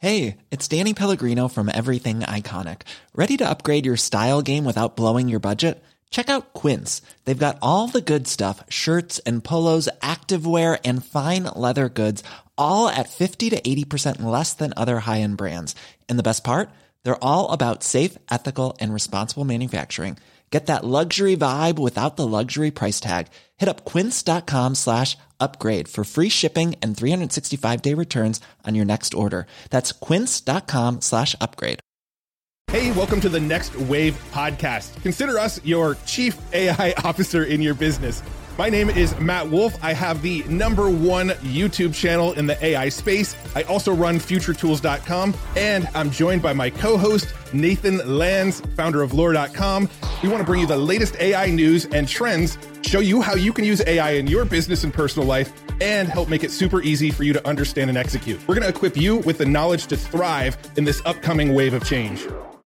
Hey, it's Danny Pellegrino from Everything Iconic. Ready to upgrade your style game without blowing your budget? Check out Quince. They've got all the good stuff, shirts and polos, activewear, and fine leather goods, all at 50 to 80% less than other high-end brands. And the best part? They're all about safe, ethical, and responsible manufacturing. Get that luxury vibe without the luxury price tag. Hit up quince.com/upgrade for free shipping and 365-day returns on your next order. That's quince.com/upgrade. Hey, welcome to the Next Wave podcast. Consider us your chief AI officer in your business. My name is Matt Wolf. I have the #1 YouTube channel in the AI space. I also run futuretools.com, and I'm joined by my co-host, Nathan Lands, founder of lore.com. We want to bring you the latest AI news and trends, show you how you can use AI in your business and personal life, and help make it super easy for you to understand and execute. We're going to equip you with the knowledge to thrive in this upcoming wave of change.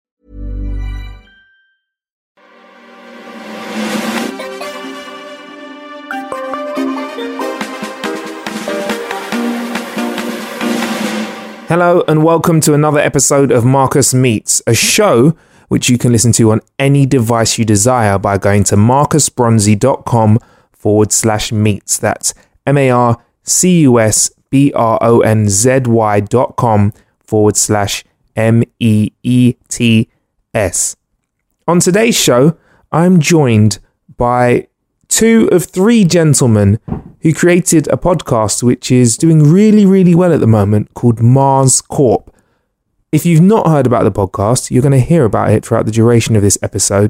Hello and welcome to another episode of Marcus Meets, a show which you can listen to on any device you desire by going to marcusbronzy.com/meets. That's marcusbronzy.com/MEETS. On today's show, I'm joined by 2 of 3 gentlemen who created a podcast which is doing really, really well at the moment called Mars Corp. If you've not heard about the podcast, you're going to hear about it throughout the duration of this episode.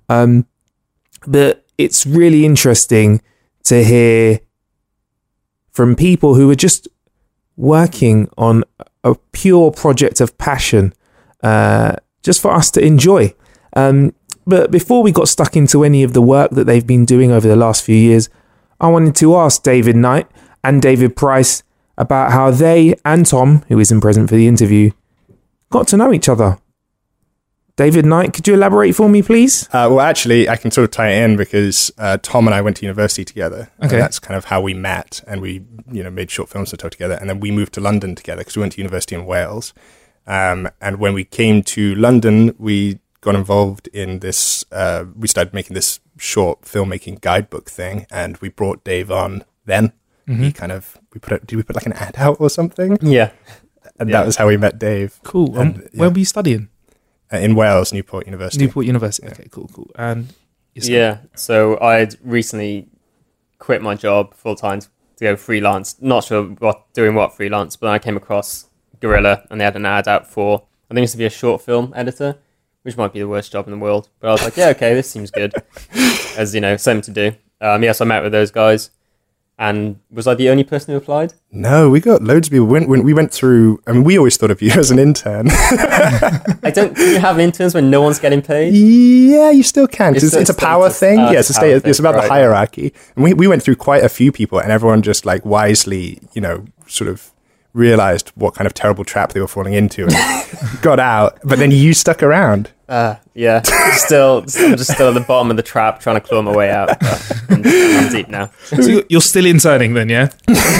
But it's really interesting to hear from people who are just working on a pure project of passion, just for us to enjoy. But before we got stuck into any of the work that they've been doing over the last few years, I wanted to ask David Knight and David Price about how they and Tom, who isn't present for the interview, got to know each other. David Knight, could you elaborate for me, please? Well, actually, I can sort of tie it in because Tom and I went to university together. Okay. And that's kind of how we met, and we made short films to talk together. And then we moved to London together because we went to university in Wales. And when we came to London, we got involved in this, we started making this short filmmaking guidebook thing, and we brought Dave on then. Mm-hmm. Did we put like an ad out or something? Yeah. And that was how we met Dave. Cool. And, where were you studying? In Wales, Newport University. Okay, cool. And yeah, so I'd recently quit my job full-time to go freelance. Not sure doing what freelance, but I came across Gorilla, and they had an ad out for, I think it's to be a short film editor, which might be the worst job in the world. But I was like, yeah, okay, this seems good. As, something to do. So I met with those guys. And was I the only person who applied? No, we got loads of people. When we went through, we always thought of you as an intern. Do you have interns when no one's getting paid? Yeah, you still can. It's a power thing. Yeah, it's about the hierarchy. And we went through quite a few people, and everyone just like wisely, sort of realized what kind of terrible trap they were falling into and got out. But then you stuck around. Yeah, I'm just still at the bottom of the trap trying to claw my way out. I'm deep now. So you're still interning then, yeah?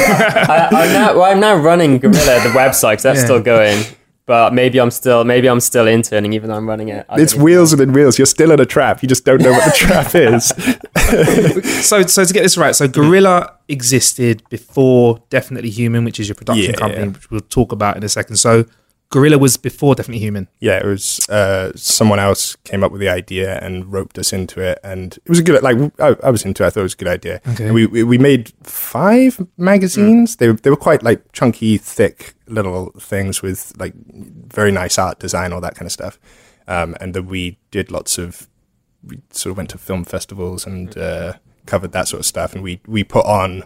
I'm now running Gorilla, the website, so that's still going. But maybe I'm still interning, even though I'm running it. It's wheels within wheels. You're still in a trap. You just don't know what the trap is. So to get this right, so Gorilla existed before Definitely Human, which is your production company, which we'll talk about in a second. So Gorilla was before Definitely Human. Yeah, it was someone else came up with the idea and roped us into it, and it was a good. I was into it. I thought it was a good idea. Okay. And we made 5 magazines. They were quite like chunky, thick little things with like very nice art design, all that kind of stuff. And then we did we sort of went to film festivals and covered that sort of stuff, and we put on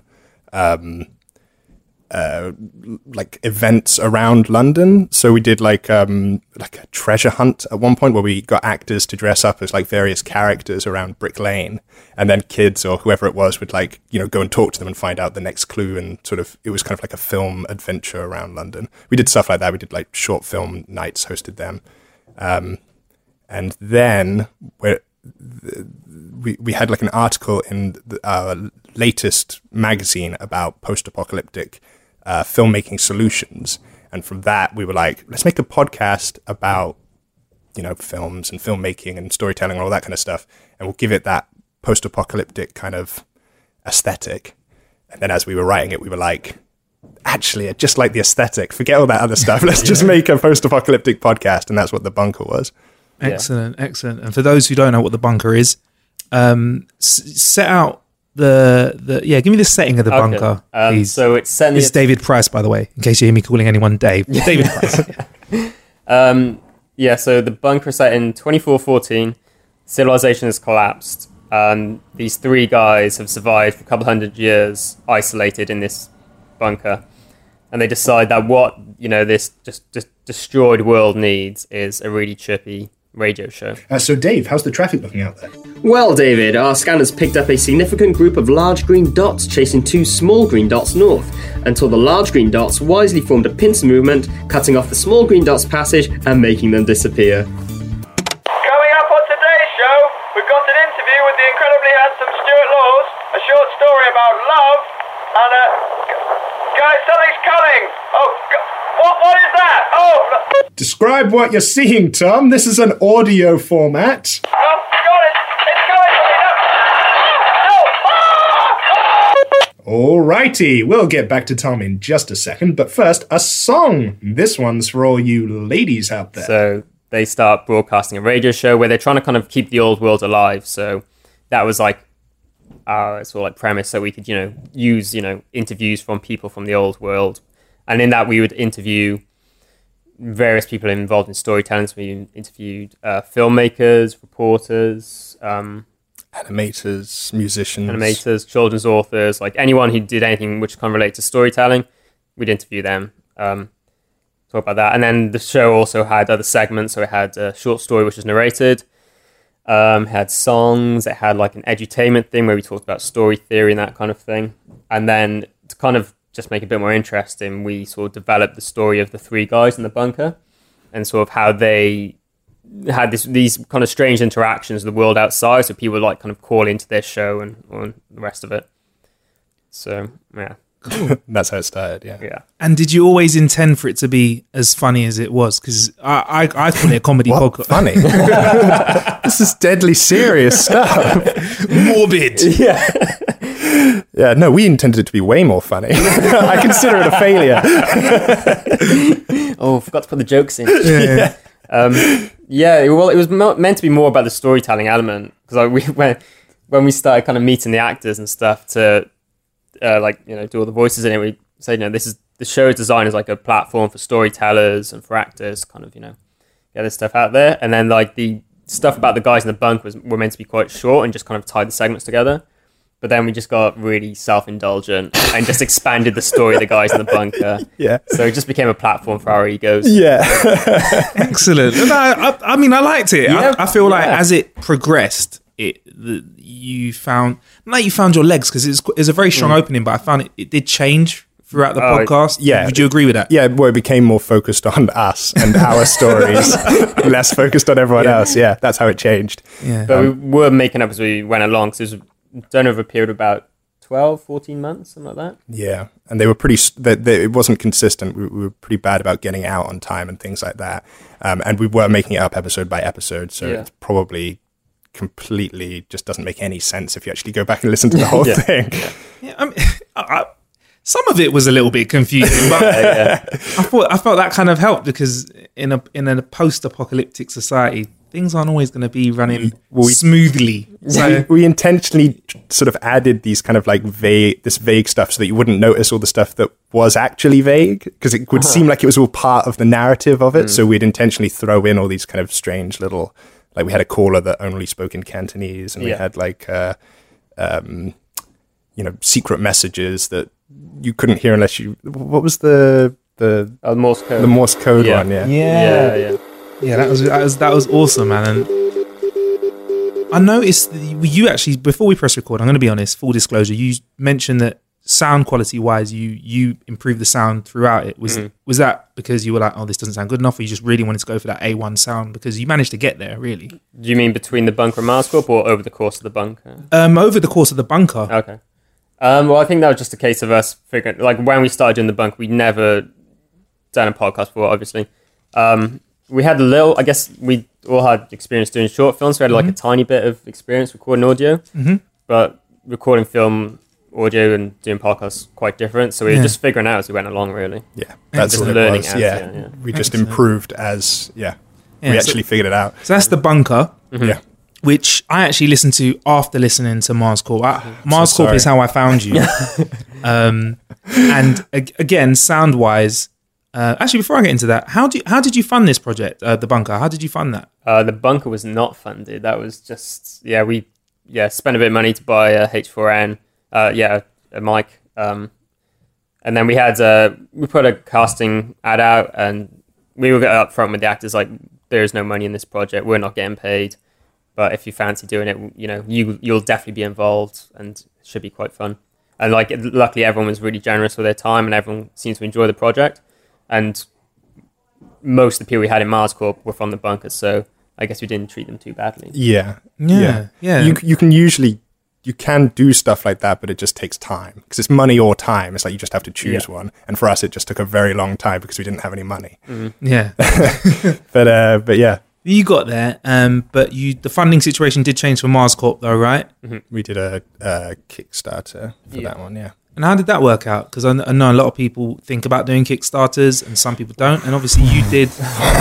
like events around London. So we did like a treasure hunt at one point where we got actors to dress up as like various characters around Brick Lane, and then kids or whoever it was would like go and talk to them and find out the next clue, and sort of it was kind of like a film adventure around London. We did stuff like that. We did like short film nights, hosted them, and then we had like an article in our latest magazine about post-apocalyptic filmmaking solutions, And from that, we were like, let's make a podcast about, you know, films and filmmaking and storytelling and all that kind of stuff. And we'll give it that post-apocalyptic kind of aesthetic. And then as we were writing it, we were like, actually, I just like the aesthetic. Forget all that other stuff. Let's just make a post-apocalyptic podcast. And that's what The Bunker was. Excellent, excellent. And for those who don't know what The Bunker is, set out give me the setting of The Bunker, please. So it's set in This is David Price, by the way, in case you hear me calling anyone Dave. David Price. So The Bunker is set in 2414. Civilization has collapsed. These three guys have survived for a couple hundred years, isolated in this bunker, and they decide that what this just destroyed world needs is a really chirpy radio show. So Dave, how's the traffic looking out there? Well, David, our scanners picked up a significant group of large green dots chasing two small green dots north, until the large green dots wisely formed a pincer movement, cutting off the small green dots' passage and making them disappear. Coming up on today's show, we've got an interview with the incredibly handsome Stuart Laws, a short story about love, and guys, something's coming! Oh, what is that? Oh! Describe what you're seeing, Tom. This is an audio format. Oh, God, it's coming for me! No! Alrighty, we'll get back to Tom in just a second, but first, a song. This one's for all you ladies out there. So they start broadcasting a radio show where they're trying to kind of keep the old world alive. So that was like our sort of like premise, so we could, use, interviews from people from the old world. And in that we would interview various people involved in storytelling. So we interviewed filmmakers, reporters, animators, musicians, children's authors, like anyone who did anything which can relate to storytelling, we'd interview them, talk about that. And then the show also had other segments. So it had a short story which was narrated, it had songs, it had like an edutainment thing where we talked about story theory and that kind of thing. And then to kind of just make it a bit more interesting, we sort of developed the story of the three guys in the bunker and sort of how they had these kind of strange interactions with the world outside. So people would like kind of call into their show and the rest of it. So, yeah. Cool. That's how it started, yeah. And did you always intend for it to be as funny as it was? Because I call it a comedy podcast. Funny? This is deadly serious stuff. Morbid. Yeah. Yeah, no, we intended it to be way more funny. I consider it a failure. Oh, forgot to put the jokes in. Yeah. Well, it was meant to be more about the storytelling element, because when we started kind of meeting the actors and stuff to do all the voices in it, we said, the show is designed as like a platform for storytellers and for actors, kind of, get this stuff out there. And then like the stuff about the guys in the bunk were meant to be quite short and just kind of tied the segments together. But then we just got really self-indulgent and just expanded the story of the guys in the bunker. Yeah. So it just became a platform for our egos. Yeah. Excellent. I mean, I liked it. Yeah. I feel like as it progressed, you found your legs, because it's a very strong opening, but I found it did change throughout the podcast. Yeah. Would you agree with that? Yeah, well, it became more focused on us and our stories, less focused on everyone else. Yeah, that's how it changed. Yeah. But we were making up as we went along, because it was done over a period of about 12, 14 months, something like that. Yeah, and they were it wasn't consistent. We were pretty bad about getting out on time and things like that. And we were making it up episode by episode, so it's probably completely just doesn't make any sense if you actually go back and listen to the whole thing. Yeah, I mean, some of it was a little bit confusing, but I felt that kind of helped, because in a post-apocalyptic society, things aren't always going to be running smoothly. So we intentionally sort of added these kind of like vague stuff so that you wouldn't notice all the stuff that was actually vague, because it would seem like it was all part of the narrative of it. So we'd intentionally throw in all these kind of strange little, like we had a caller that only spoke in Cantonese, and we had like secret messages that you couldn't hear unless you. What was the Morse code? The Morse code one, Yeah, that was awesome, man. And I noticed that you actually, before we press record, I'm going to be honest, full disclosure, you mentioned that sound quality wise, you improved the sound throughout it. Was that because you were like, oh, this doesn't sound good enough, or you just really wanted to go for that A1 sound? Because you managed to get there, really. Do you mean between the bunker and Mars Corp, or over the course of the bunker? Over the course of the bunker. Okay. Well, I think that was just a case of us figuring, like when we started doing the bunker, we never done a podcast before, obviously. We had a little, I guess we all had experience doing short films. We had like a tiny bit of experience recording audio, but recording film, audio, and doing podcasts quite different. So we were just figuring out as we went along, really. Yeah, that's just what learning it was. as, Yeah. We just improved as, we actually figured it out. So that's The Bunker, Yeah. which I actually listened to after listening to Mars Corp. Mars Corp is how I found you. And again, sound-wise, actually, before I get into that, how did you fund this project, The Bunker? How did you fund that? The Bunker was not funded. That was just, we spent a bit of money to buy a H4n, a mic. And then we put a casting ad out, and we were up front with the actors, like, there's no money in this project. We're not getting paid. But if you fancy doing it, you'll definitely be involved, and it should be quite fun. And like, luckily, everyone was really generous with their time, and everyone seems to enjoy the project. And most of the people we had in Mars Corp were from The Bunker, so I guess we didn't treat them too badly. Yeah. You can do stuff like that, but it just takes time because it's money or time. It's like you just have to choose one. And for us, it just took a very long time because we didn't have any money. Yeah. But yeah. You got there, but the funding situation did change for Mars Corp, though, right? We did a Kickstarter for that one, yeah. And how did that work out? Because I know a lot of people think about doing Kickstarters, and some people don't. And obviously, you did.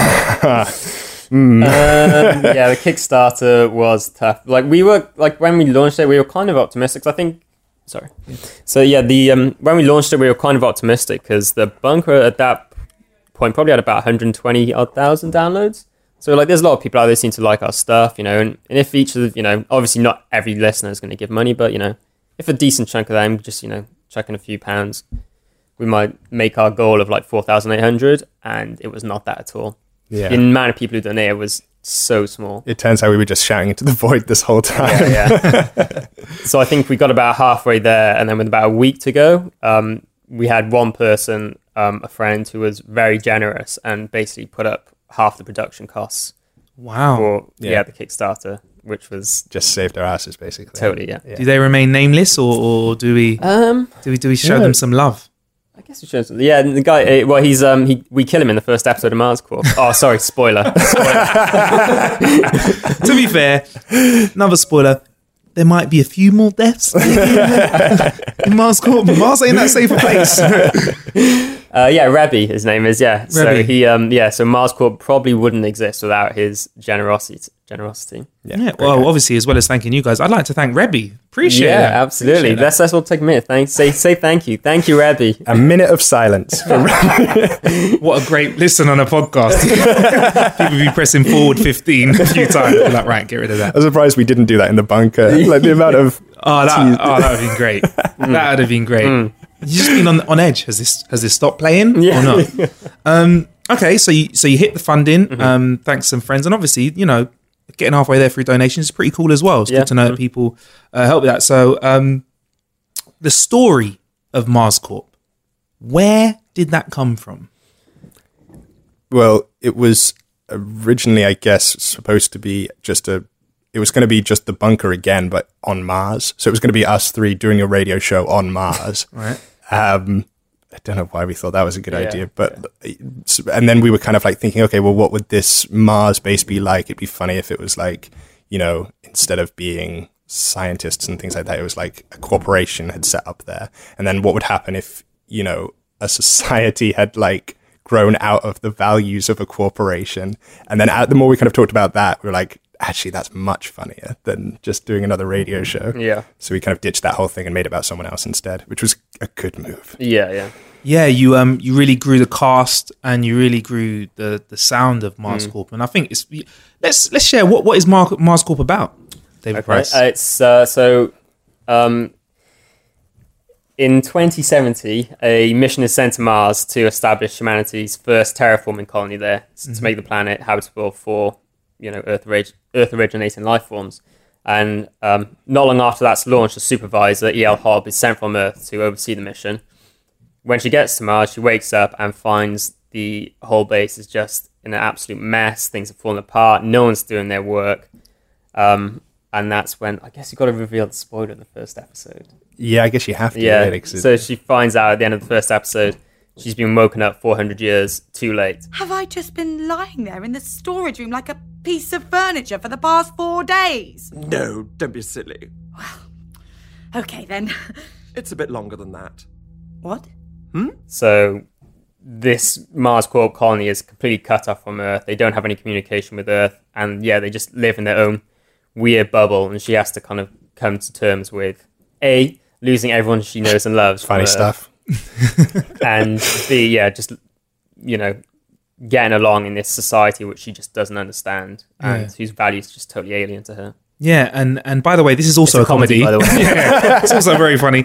The Kickstarter was tough. Like, we were, like, when we launched it, we were kind of optimistic. I think. Sorry. So yeah, when we launched it, we were kind of optimistic because The Bunker at that point probably had about 120,000 downloads. So, like, there's a lot of people out there who seem to like our stuff, and if each of the, obviously not every listener is going to give money, but, if a decent chunk of them just, chuck in a few pounds, we might make our goal of, like, 4,800, and it was not that at all. Yeah. The amount of people who donated was so small. It turns out we were just shouting into the void this whole time. Yeah. So I think we got about halfway there, and then with about a week to go, we had one person, a friend, who was very generous and basically put up half the production costs. Wow. For the Kickstarter, which was just saved our asses basically. Totally, yeah. Do they remain nameless, or do we show them some love? I guess we should. Yeah, the guy. Well, we kill him in the first episode of Mars Corp. Oh, sorry, spoiler. To be fair, another spoiler. There might be a few more deaths in Mars Corp. Mars ain't that safe a place. Rebby, his name is, Rebby. So he, so Mars Corp probably wouldn't exist without his generosity. Yeah. Well, obviously, as well as thanking you guys, I'd like to thank Rebby. Appreciate it. Yeah, absolutely. Let's all take a minute. Say thank you. Thank you, Rebby. A minute of silence for Rebby. What a great listen on a podcast. People be pressing forward 15 a few times. Be like, right, get rid of that. I'm surprised we didn't do that in The Bunker. Like the amount of that would have been great. That would have been great. You've just been on edge. Has this stopped playing or not? Okay, so you hit the funding. Thanks to some friends, and obviously, getting halfway there through donations is pretty cool as well. It's good to know that people help with that. So, the story of Mars Corp, where did that come from? Well, it was originally, I guess, supposed to be it was going to be just The Bunker again, but on Mars. So it was going to be us three doing a radio show on Mars. Right. I don't know why we thought that was a good idea, but and then we were kind of like thinking, okay, well, what would this Mars base be like? It'd be funny if it was like, instead of being scientists and things like that, it was like a corporation had set up there. And then what would happen if, a society had like grown out of the values of a corporation? And then the more we kind of talked about that, we were like, actually, that's much funnier than just doing another radio show. Yeah. So we kind of ditched that whole thing and made it about someone else instead, which was a good move. Yeah. Yeah, you really grew the cast and you really grew the sound of Mars Corp. And I think let's share what is Mars Corp about, David Price. It's in 2070, a mission is sent to Mars to establish humanity's first terraforming colony there to make the planet habitable for Earth-originating life forms. And not long after that's launched, a supervisor, E.L. Hobb, is sent from Earth to oversee the mission. When she gets to Mars, she wakes up and finds the whole base is just in an absolute mess. Things have fallen apart. No one's doing their work. And that's when, I guess you've got to reveal the spoiler in the first episode. Yeah, I guess you have to. Yeah, so she finds out at the end of the first episode she's been woken up 400 years too late. Have I just been lying there in the storage room like a piece of furniture for the past 4 days? No, don't be silly. Okay, then. It's a bit longer than that. What? So this Mars Corp colony is completely cut off from Earth. They don't have any communication with Earth. And yeah, they just live in their own weird bubble. And she has to kind of come to terms with, A, losing everyone she knows and loves. Funny stuff. And B, yeah, just, you know, getting along in this society which she just doesn't understand and whose values are just totally alien to her. Yeah, and by the way, this is also It's a comedy. by the way. Yeah, it's also very funny.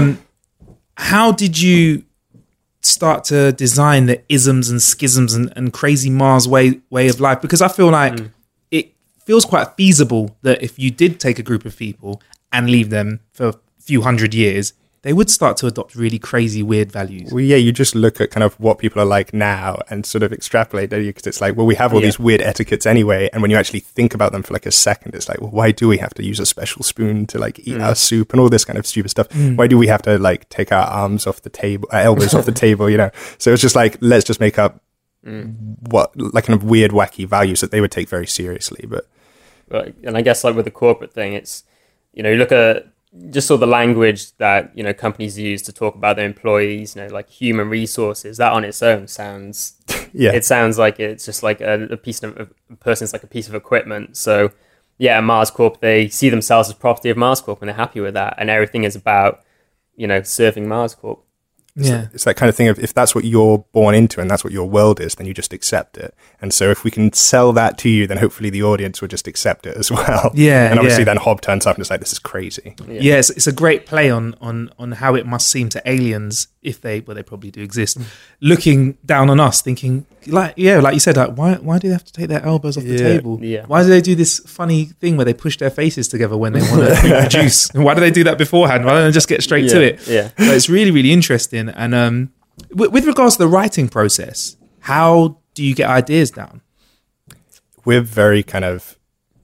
How did you start to design the isms and schisms and crazy Mars way of life? Because I feel like it feels quite feasible that if you did take a group of people and leave them for a few hundred years, they would start to adopt really crazy, weird values. Well, yeah, you just look at kind of what people are like now and sort of extrapolate, don't you? Because it's like, well, we have all these weird etiquettes anyway. And when you actually think about them for like a second, it's like, well, why do we have to use a special spoon to like eat our soup and all this kind of stupid stuff? Why do we have to like take our arms off the table, our elbows off the table, you know? So it's just like, let's just make up what like kind of weird, wacky values that they would take very seriously. But and I guess like with the corporate thing, it's, you know, you look at just sort of the language that, you know, companies use to talk about their employees, you know, like human resources, that on its own sounds, it sounds like it's just like a piece of, a person's like a piece of equipment. So yeah, Mars Corp, they see themselves as property of Mars Corp and they're happy with that. And everything is about, you know, serving Mars Corp. It's that kind of thing of if that's what you're born into and that's what your world is, then you just accept it. And so if we can sell that to you, then hopefully the audience will just accept it as well. Yeah, and obviously then Hob turns up and it's like, this is crazy. Yeah, it's a great play on how it must seem to aliens, if they probably do exist, looking down on us, thinking like you said, like why do they have to take their elbows off the table? Yeah. Why do they do this funny thing where they push their faces together when they want to reproduce? Why do they do that beforehand? Why don't they just get straight to it? Yeah. So it's really, really interesting. And with regards to the writing process, how do you get ideas down? We're very kind of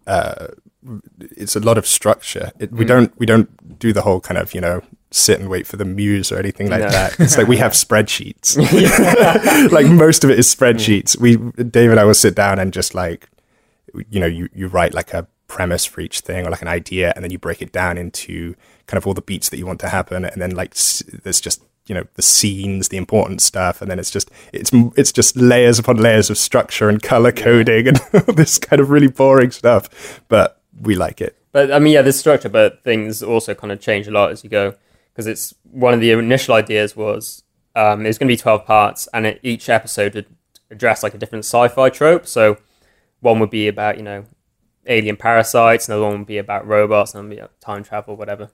it's a lot of structure. We don't do the whole kind of, you know, sit and wait for the muse or anything like that. It's like we have spreadsheets. Like most of it is spreadsheets. Dave and I will sit down and just like, you know, you write like a premise for each thing or like an idea, and then you break it down into kind of all the beats that you want to happen, and then like there's just, you know, the scenes, the important stuff, and then it's just layers upon layers of structure and color coding and all this kind of really boring stuff, but we like it. But I mean, yeah, there's structure, but things also kind of change a lot as you go, because it's one of the initial ideas was it was going to be 12 parts, and each episode would address like a different sci-fi trope. So one would be about, you know, alien parasites, another one would be about robots, and another would be time travel, whatever.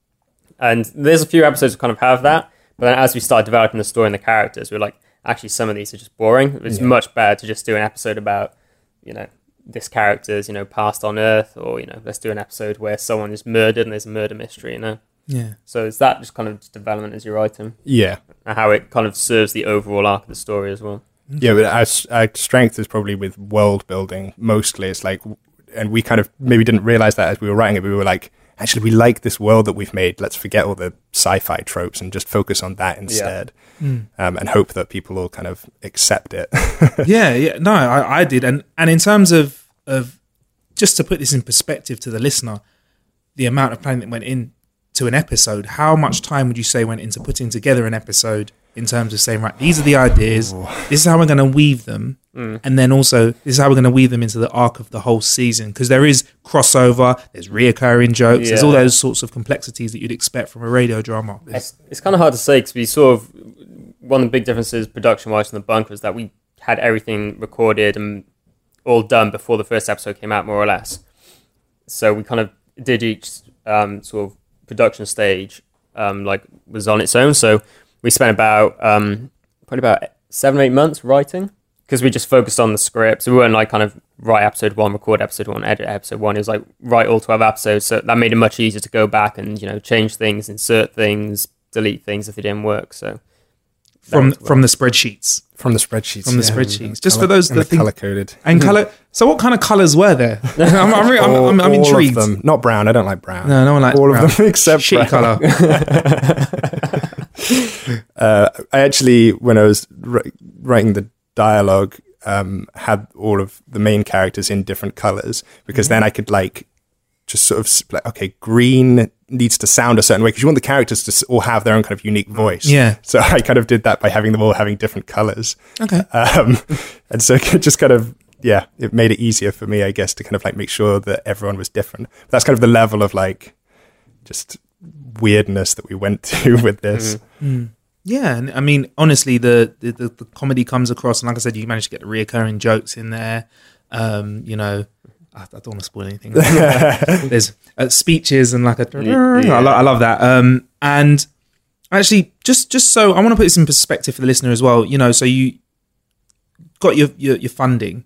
And there's a few episodes that kind of have that, but then as we started developing the story and the characters, we were like, actually, some of these are just boring. It's much better to just do an episode about, you know, this character's, you know, past on Earth, or, you know, let's do an episode where someone is murdered and there's a murder mystery, you know? Yeah. So it's that just kind of development as you write them. Yeah. And how it kind of serves the overall arc of the story as well. Yeah, but our strength is probably with world building mostly. It's like, and we kind of maybe didn't realize that as we were writing it, but we were like, actually, we like this world that we've made. Let's forget all the sci-fi tropes and just focus on that instead, and hope that people will kind of accept it. Yeah. No, I did. And in terms of just to put this in perspective to the listener, the amount of planning that went into an episode, how much time would you say went into putting together an episode in terms of saying, right, these are the ideas, this is how we're going to weave them, and then also this is how we're going to weave them into the arc of the whole season, because there is crossover, there's reoccurring jokes, there's all those sorts of complexities that you'd expect from a radio drama. It's kind of hard to say, because we sort of, one of the big differences production-wise from The Bunk was that we had everything recorded and all done before the first episode came out, more or less. So we kind of did each sort of production stage like was on its own. So we spent about probably about 7 or 8 months writing, because we just focused on the script. So we weren't like kind of write episode 1, record episode 1, edit episode 1. It was like write all 12 episodes. So that made it much easier to go back and, you know, change things, insert things, delete things if they didn't work. So from the spreadsheets. From the spreadsheets. Just for those that think color coded and color. So what kind of colors were there? I'm intrigued. All of them. Not brown. I don't like brown. No one likes all brown. of them except shit brown. color. I actually, when I was writing the dialogue, had all of the main characters in different colors, because then I could like just sort of like, okay, green needs to sound a certain way, because you want the characters to all have their own kind of unique voice. Yeah. So I kind of did that by having them all having different colors. Okay. And so it just kind of, yeah, it made it easier for me, I guess, to kind of like make sure that everyone was different. But that's kind of the level of like just weirdness that we went to with this. Yeah, and I mean, honestly, the comedy comes across, and like I said, you managed to get the reoccurring jokes in there. You know, I don't want to spoil anything. There's speeches and like I love that. And actually, just so I want to put this in perspective for the listener as well. You know, so you got your funding,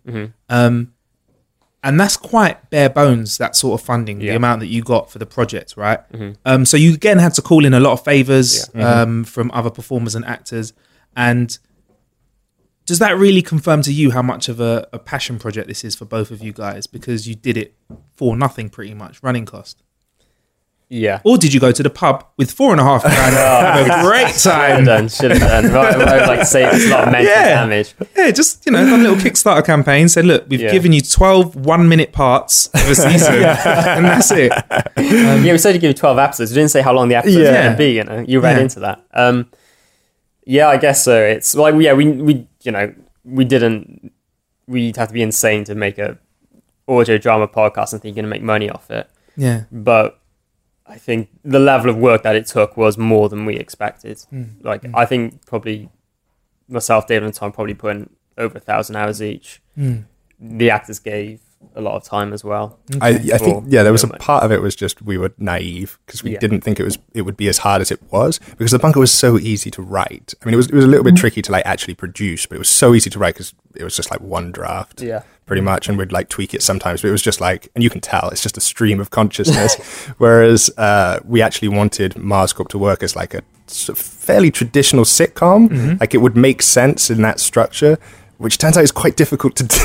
and that's quite bare bones, that sort of funding, the amount that you got for the project, right? So you again had to call in a lot of favors from other performers and actors. And does that really confirm to you how much of a passion project this is for both of you guys? Because you did it for nothing, pretty much, running cost. Yeah. Or did you go to the pub with $4.5 grand? Have a great time. Should have done. Right, like say it's a lot of mental damage. Yeah, just, you know, a little Kickstarter campaign. Said, look, we've given you 12 one-minute parts of a season, and that's it. We said to give you 12 episodes. We didn't say how long the episodes were going to be. You know, you read into that. Yeah, I guess so. It's like, we you know, we'd have to be insane to make a audio drama podcast and think you're going to make money off it. Yeah, but I think the level of work that it took was more than we expected. I think probably myself, David, and Tom probably put in over 1,000 hours each. The actors gave a lot of time as well. I think there was a part of it was just we were naive because we didn't think it would be as hard as it was, because The Bunker was so easy to write. I mean, it was a little bit tricky to like actually produce, but it was so easy to write because it was just like one draft. Pretty much, and we'd like tweak it sometimes, but it was just like, and you can tell it's just a stream of consciousness. Whereas we actually wanted Mars Corp to work as like a sort of fairly traditional sitcom, like it would make sense in that structure, which turns out is quite difficult to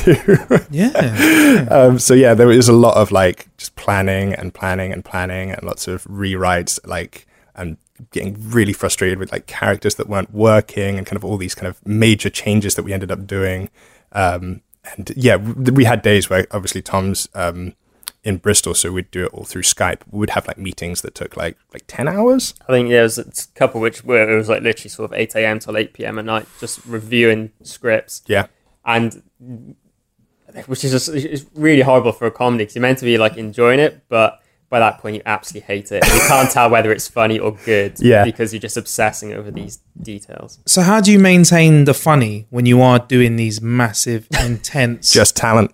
do. So yeah, there was a lot of like just planning and lots of rewrites, like, and getting really frustrated with like characters that weren't working and kind of all these kind of major changes that we ended up doing. And yeah, we had days where obviously Tom's in Bristol, so we'd do it all through Skype. We would have like meetings that took like 10 hours. I think there was a couple where it was like literally sort of 8 a.m. till 8 p.m. at night, just reviewing scripts. Yeah. And which is just, it's really horrible for a comedy because you're meant to be like enjoying it, but by that point you absolutely hate it. And you can't tell whether it's funny or good because you're just obsessing over these details. So how do you maintain the funny when you are doing these massive, intense... Just talent.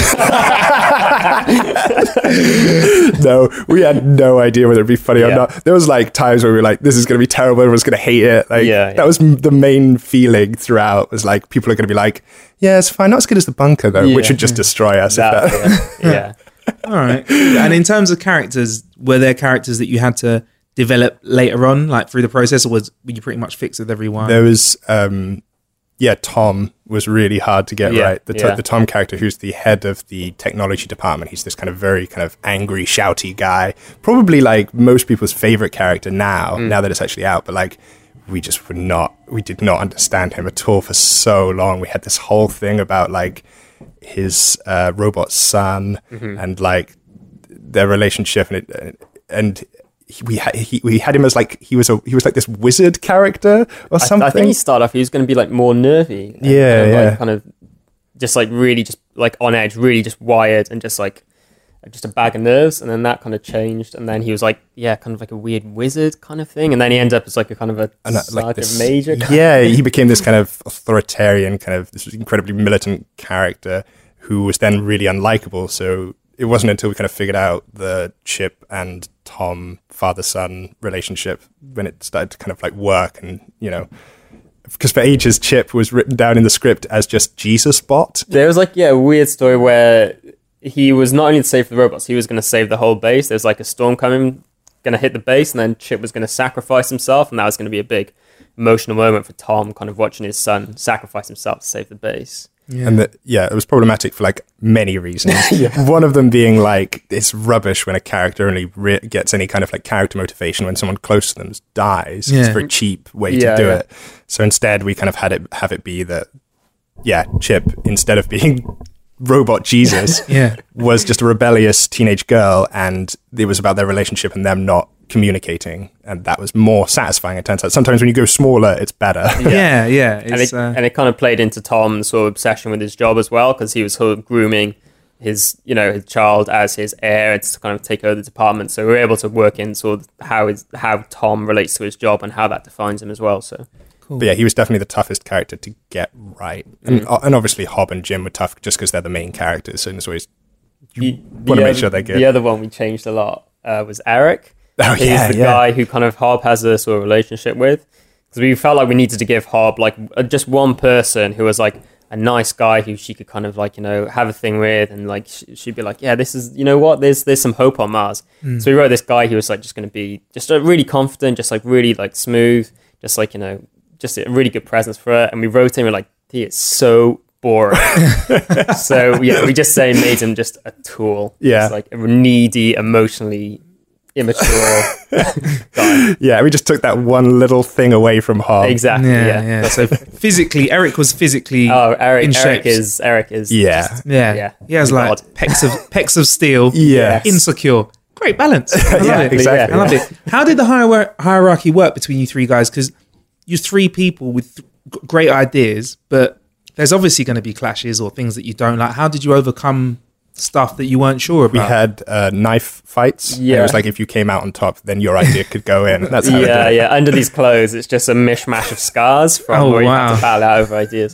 No, we had no idea whether it'd be funny or not. There was like times where we were like, this is going to be terrible, everyone's going to hate it. Like that was the main feeling throughout, was like, people are going to be like, yeah, it's fine, not as good as The Bunker though, which would just destroy us. All right. And in terms of characters, were there characters that you had to develop later on, like through the process, or were you pretty much fixed with everyone? There was, Tom was really hard to get right. The Tom character, who's the head of the technology department, he's this kind of very kind of angry, shouty guy. Probably like most people's favorite character now that it's actually out. But like, we did not understand him at all for so long. We had this whole thing about like his robot son and like their relationship, and we had him as like he was like this wizard character or something. I think he started off, he was going to be like more nervy, kind of just like really just like on edge, really just wired and just like just a bag of nerves, and then that kind of changed, and then he was like kind of like a weird wizard kind of thing, and then he ended up as like a kind of a sergeant major. He became this kind of authoritarian, kind of this incredibly militant character who was then really unlikable. So it wasn't until we kind of figured out the Chip and Tom father-son relationship when it started to kind of like work, and you know, because for ages Chip was written down in the script as just Jesus bot. There was like a weird story where he was not only to save the robots, he was going to save the whole base. There's like a storm coming, going to hit the base, and then Chip was going to sacrifice himself, and that was going to be a big emotional moment for Tom, kind of watching his son sacrifice himself to save the base. And it was problematic for like many reasons. One of them being like, it's rubbish when a character only gets any kind of like character motivation when someone close to them dies. It's a very cheap way to do it. So instead we kind of have it be that, Chip, instead of being robot Jesus, was just a rebellious teenage girl, and it was about their relationship and them not communicating, and that was more satisfying. It turns out sometimes when you go smaller, it's better. And it kind of played into Tom's sort of obsession with his job as well, because he was sort of grooming his child as his heir to kind of take over the department. So we were able to work in sort of how Tom relates to his job and how that defines him as well. So. Cool. But he was definitely the toughest character to get right. And obviously Hob and Jim were tough just because they're the main characters, so it's always you want to make sure they're good. The other one we changed a lot was Eric. He's the guy who kind of Hob has a sort of relationship with, because we felt like we needed to give Hob like just one person who was like a nice guy who she could kind of like have a thing with, and like she'd be like, this is there's some hope on Mars. So we wrote this guy who was like just going to be just really confident, just like really like smooth, just like just a really good presence for her. And we wrote him, we're like, he is so boring. So we just made him just a tool. Just like a needy, emotionally immature guy. We just took that one little thing away from Hob. Exactly. So physically, Eric was physically Eric shape. Eric is He has like pecs of steel. Insecure. Great balance. I love it. Exactly. I love it. How did the hierarchy work between you three guys? Because you're three people with great ideas, but there's obviously going to be clashes or things that you don't like. How did you overcome stuff that you weren't sure about? We had knife fights. It was like if you came out on top, then your idea could go in. That's how under these clothes, it's just a mishmash of scars from where you have to battle out over ideas.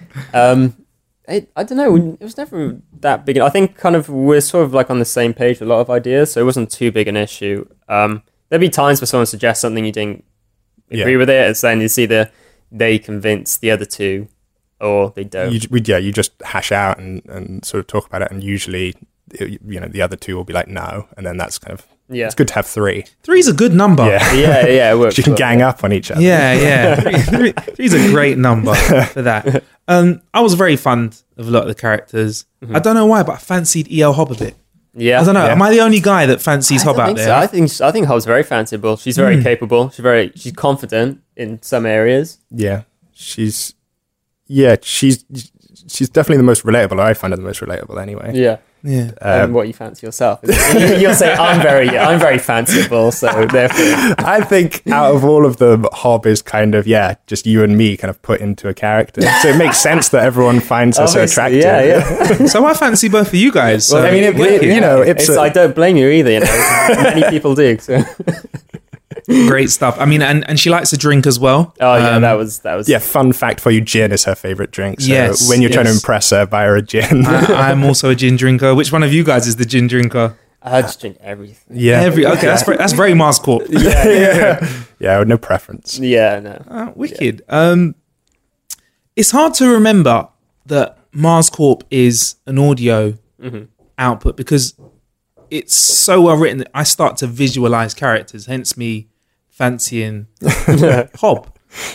I don't know. It was never that big. I think kind of we're sort of like on the same page with a lot of ideas, so it wasn't too big an issue. There'd be times where someone suggests something you didn't agree with it, and then it's either they convince the other two or they don't. You just hash out and sort of talk about it, and usually the other two will be like no, and then that's kind of it's good to have three. Three's a good number. It works. You can gang up on each other. Three's a great number for that. I was very fond of a lot of the characters. I don't know why, but I fancied E.L. Hob a bit. I don't know. Am I the only guy that fancies Hob out there? So. I think Hob's very fanciable. She's very capable. She's confident in some areas. She's definitely the most relatable. I find her the most relatable anyway. What you fancy yourself? You'll say I'm very fanciful. So therefore, I think out of all of them, Hob is kind of just you and me kind of put into a character. So it makes sense that everyone finds her so attractive. So I fancy both of you guys. Well, I mean, I don't blame you either. Many people do. So. Great stuff. I mean, and she likes to drink as well. That was. Fun fact for you: gin is her favorite drink. So when you're trying to impress her, buy her a gin. I'm also a gin drinker. Which one of you guys is the gin drinker? I just drink everything. That's very Mars Corp. No preference. No. Wicked. It's hard to remember that Mars Corp is an audio output because it's so well written that I start to visualize characters, hence me fancying Hob.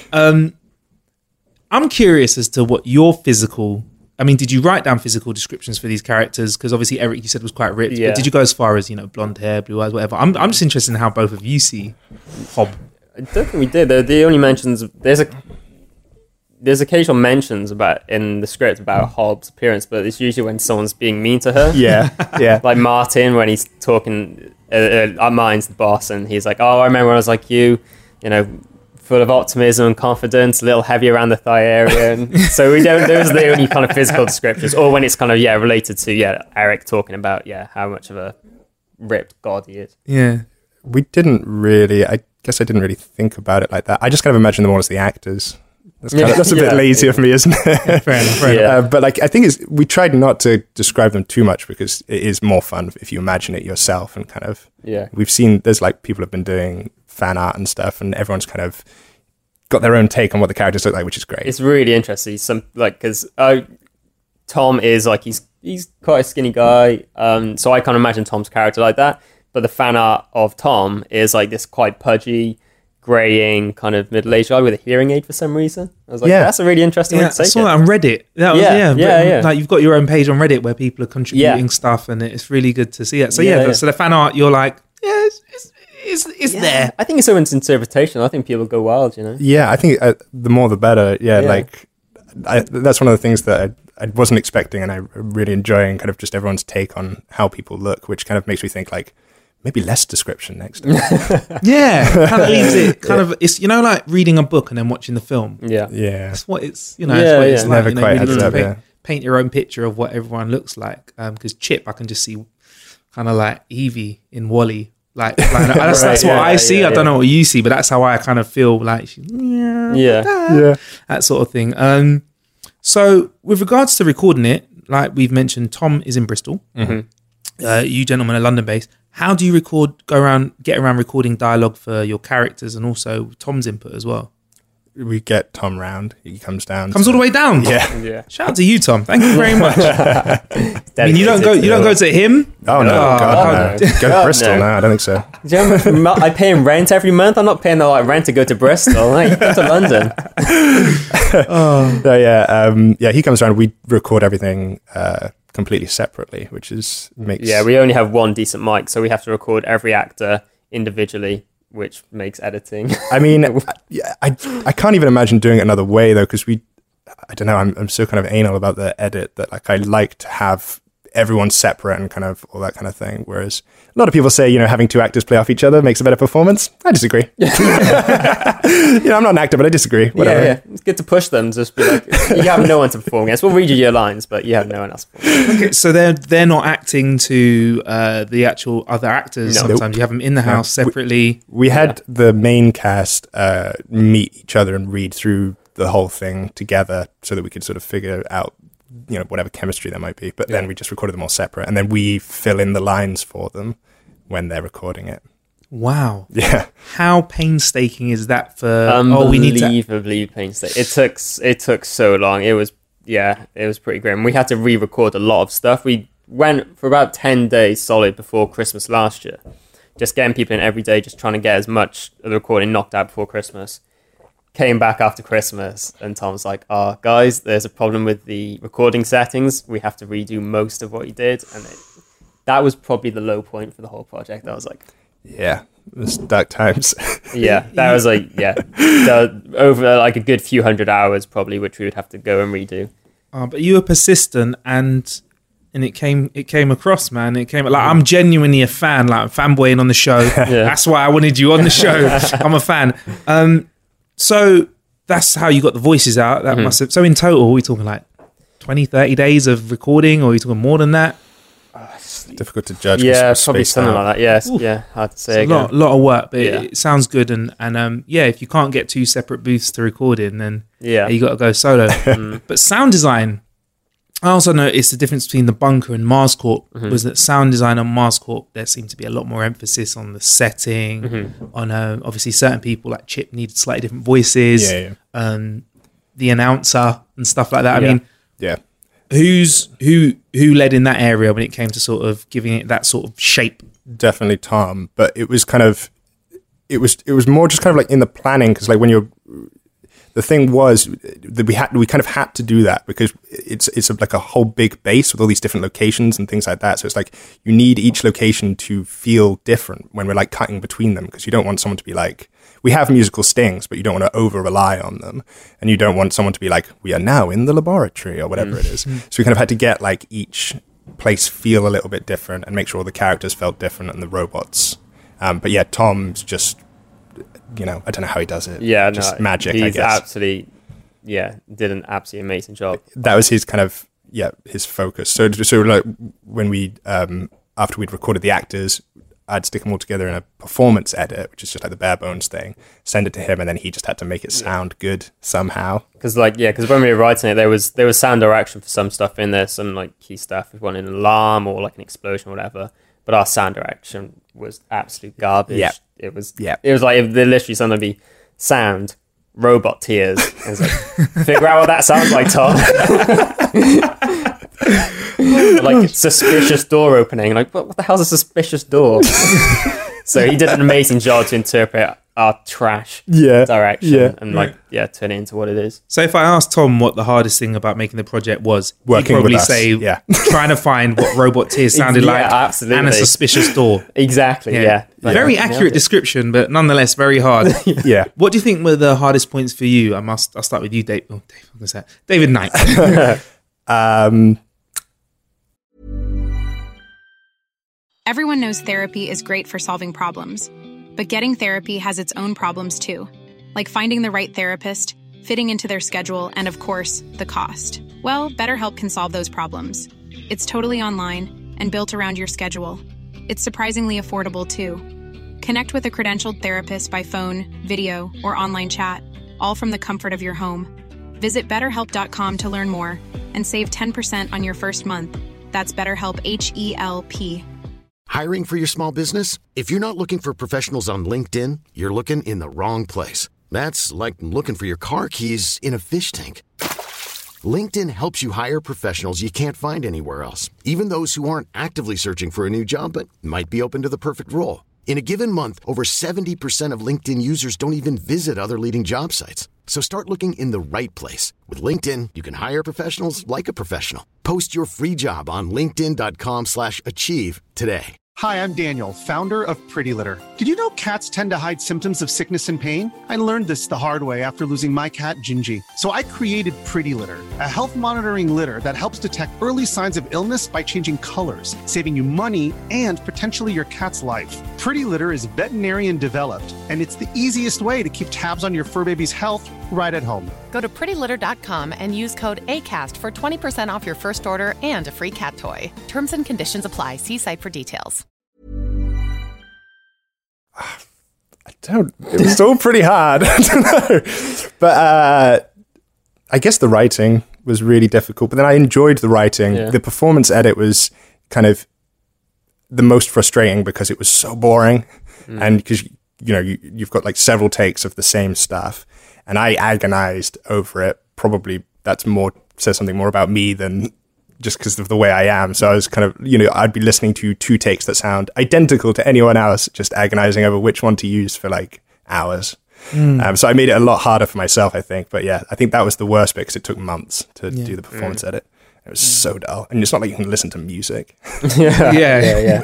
I'm curious as to what your physical... I mean, did you write down physical descriptions for these characters? Because obviously Eric, you said, was quite ripped. But did you go as far as, blonde hair, blue eyes, whatever? I'm just interested in how both of you see Hob. I don't think we did. The only mentions... There's occasional mentions in the script about Hob's appearance, but it's usually when someone's being mean to her. Like Martin, when he's talking, Martin's the boss, and he's like, I remember when I was like you, full of optimism and confidence, a little heavy around the thigh area. And so those are the only kind of physical descriptions, or when it's kind of, related to, Eric talking about, how much of a ripped god he is. We didn't really, I guess I didn't really think about it like that. I just kind of imagine them all as the actors. That's a bit lazy of me, isn't it? Fair enough. But I think we tried not to describe them too much because it is more fun if you imagine it yourself and kind of. We've seen there's people have been doing fan art and stuff, and everyone's kind of got their own take on what the characters look like, which is great. It's really interesting. Because Tom is he's quite a skinny guy, so I can't imagine Tom's character like that. But the fan art of Tom is like this quite pudgy, greying, kind of middle-aged guy with a hearing aid for some reason. I was like, that's a really interesting way to take I saw it. that on Reddit. That was, yeah. Like, you've got your own page on Reddit where people are contributing stuff, and it's really good to see it. So so the fan art, you're like, it's there. I think it's someone's interpretation. I think people go wild, you know? Yeah, I think the more the better. Yeah, like that's one of the things that I wasn't expecting, and I really enjoying kind of just everyone's take on how people look, which kind of makes me think like, maybe less description next time. Kind of leaves it kind of, it's, you know, like reading a book and then watching the film. Yeah. That's what it's, you know, it's what it's like. Never quite adds up, paint your own picture of what everyone looks like. Because Chip, I can just see kind of like Evie in WALL-E. Like that's what I see. I don't know what you see, but that's how I kind of feel like, that sort of thing. So with regards to recording it, like we've mentioned, Tom is in Bristol. Mm-hmm. You gentlemen are London based. How do you get around recording dialogue for your characters and also Tom's input as well? We get Tom round. He comes down. All the way down. Yeah. Shout out to you, Tom. Thank you very much. I mean, you don't go to him. Oh no, God, no. Go to Bristol. No, I don't think so. Do you know I pay him rent every month. I'm not paying rent to go to Bristol. Like, go to London. So he comes around. We record everything completely separately, which makes. Yeah, we only have one decent mic, so we have to record every actor individually, which makes editing. I mean, I can't even imagine doing it another way though, because I don't know, I'm so kind of anal about the edit that like I like to have everyone separate and kind of all that kind of thing. Whereas a lot of people say, you know, having two actors play off each other makes a better performance. I disagree. You know, I'm not an actor, but I disagree. Whatever. Yeah. It's good to push them. Just be like, you have no one to perform against. We'll read you your lines, but you have no one else to perform. Okay, so they're not acting to the actual other actors. No. Sometimes you have them in the house separately. We had the main cast meet each other and read through the whole thing together so that we could sort of figure out, you know, whatever chemistry there might be. But then we just recorded them all separate, and then we fill in the lines for them when they're recording it. Wow. Yeah. How painstaking is that for? Unbelievably painstaking. It took so long. It was pretty grim. We had to re-record a lot of stuff. We went for about 10 days solid before Christmas last year, just getting people in every day, just trying to get as much of the recording knocked out before Christmas. Came back after Christmas, and Tom's like, guys, there's a problem with the recording settings. We have to redo most of what you did. And that was probably the low point for the whole project. I was like... Yeah, it was dark times. That was like, over like a good few hundred hours probably, which we would have to go and redo. But you were persistent, and it came across, man. It came like, I'm genuinely a fan, like I'm fanboying on the show. That's why I wanted you on the show. I'm a fan. So that's how you got the voices out. That must have. So in total, we're talking like 20, 30 days of recording, or are we talking more than that? Difficult to judge. Yeah, probably something like that. Yes, hard to say. It's a lot of work, but it sounds good. And if you can't get two separate booths to record in, then you got to go solo. But sound design, I also noticed the difference between the Bunker and Marscorp was that sound design on Marscorp, there seemed to be a lot more emphasis on the setting, on obviously certain people like Chip needed slightly different voices, the announcer and stuff like that. I mean, who led in that area when it came to sort of giving it that sort of shape? Definitely Tom, but it was kind of, it was more just kind of like in the planning, because like when you're, the thing was that we kind of had to do that because it's like a whole big base with all these different locations and things like that. So it's like you need each location to feel different when we're like cutting between them, because you don't want someone to be like, we have musical stings, but you don't want to over rely on them, and you don't want someone to be like, we are now in the laboratory or whatever it is. So we kind of had to get like each place feel a little bit different and make sure all the characters felt different and the robots. But yeah, Tom's just, you know, I don't know how he does it. Yeah, just magic. He's I guess. absolutely, did an absolutely amazing job. That was his kind of his focus. So like when we after we'd recorded the actors, I'd stick them all together in a performance edit, which is just like the bare bones thing. Send it to him, and then he just had to make it sound good somehow. Because when we were writing it, there was sound direction for some stuff in there, some like key stuff. We wanted an alarm or like an explosion or whatever. But our sound direction was absolute garbage. Yeah. It was like if there literally suddenly be sound, robot tears. It was like, figure out what that sounds like, Tom. Like suspicious door opening. Like, what the hell's a suspicious door? So he did an amazing job to interpret art trash Yeah. direction Yeah. and like turn it into what it is. So if I asked Tom what the hardest thing about making the project was, he'd Working probably with us, say yeah. trying to find what robot tears sounded Yeah, like absolutely. and a suspicious door. Exactly, yeah. Very accurate description, but nonetheless very hard. Yeah. What do you think were the hardest points for you? I'll start with you, Dave. Oh, Dave, I'm gonna say it. David Knight. Everyone knows therapy is great for solving problems, but getting therapy has its own problems too, like finding the right therapist, fitting into their schedule, and of course, the cost. Well, BetterHelp can solve those problems. It's totally online and built around your schedule. It's surprisingly affordable too. Connect with a credentialed therapist by phone, video, or online chat, all from the comfort of your home. Visit BetterHelp.com to learn more and save 10% on your first month. That's BetterHelp, H-E-L-P. Hiring for your small business? If you're not looking for professionals on LinkedIn, you're looking in the wrong place. That's like looking for your car keys in a fish tank. LinkedIn helps you hire professionals you can't find anywhere else, even those who aren't actively searching for a new job but might be open to the perfect role. In a given month, over 70% of LinkedIn users don't even visit other leading job sites. So start looking in the right place. With LinkedIn, you can hire professionals like a professional. Post your free job on linkedin.com/achieve today. Hi, I'm Daniel, founder of Pretty Litter. Did you know cats tend to hide symptoms of sickness and pain? I learned this the hard way after losing my cat, Gingy. So I created Pretty Litter, a health monitoring litter that helps detect early signs of illness by changing colors, saving you money and potentially your cat's life. Pretty Litter is veterinarian developed, and it's the easiest way to keep tabs on your fur baby's health right at home. Go to prettylitter.com and use code ACAST for 20% off your first order and a free cat toy. Terms and conditions apply. See site for details. It was all pretty hard. I don't know. But I guess the writing was really difficult. But then I enjoyed the writing. Yeah. The performance edit was kind of the most frustrating because it was so boring. And because, you've got like several takes of the same stuff. And I agonized over it. Probably says something more about me than just because of the way I am. So I was kind of, I'd be listening to two takes that sound identical to anyone else, just agonizing over which one to use for like hours. So I made it a lot harder for myself, I think. But yeah, I think that was the worst bit because it took months to do the performance edit. It was so dull. And it's not like you can listen to music. Yeah.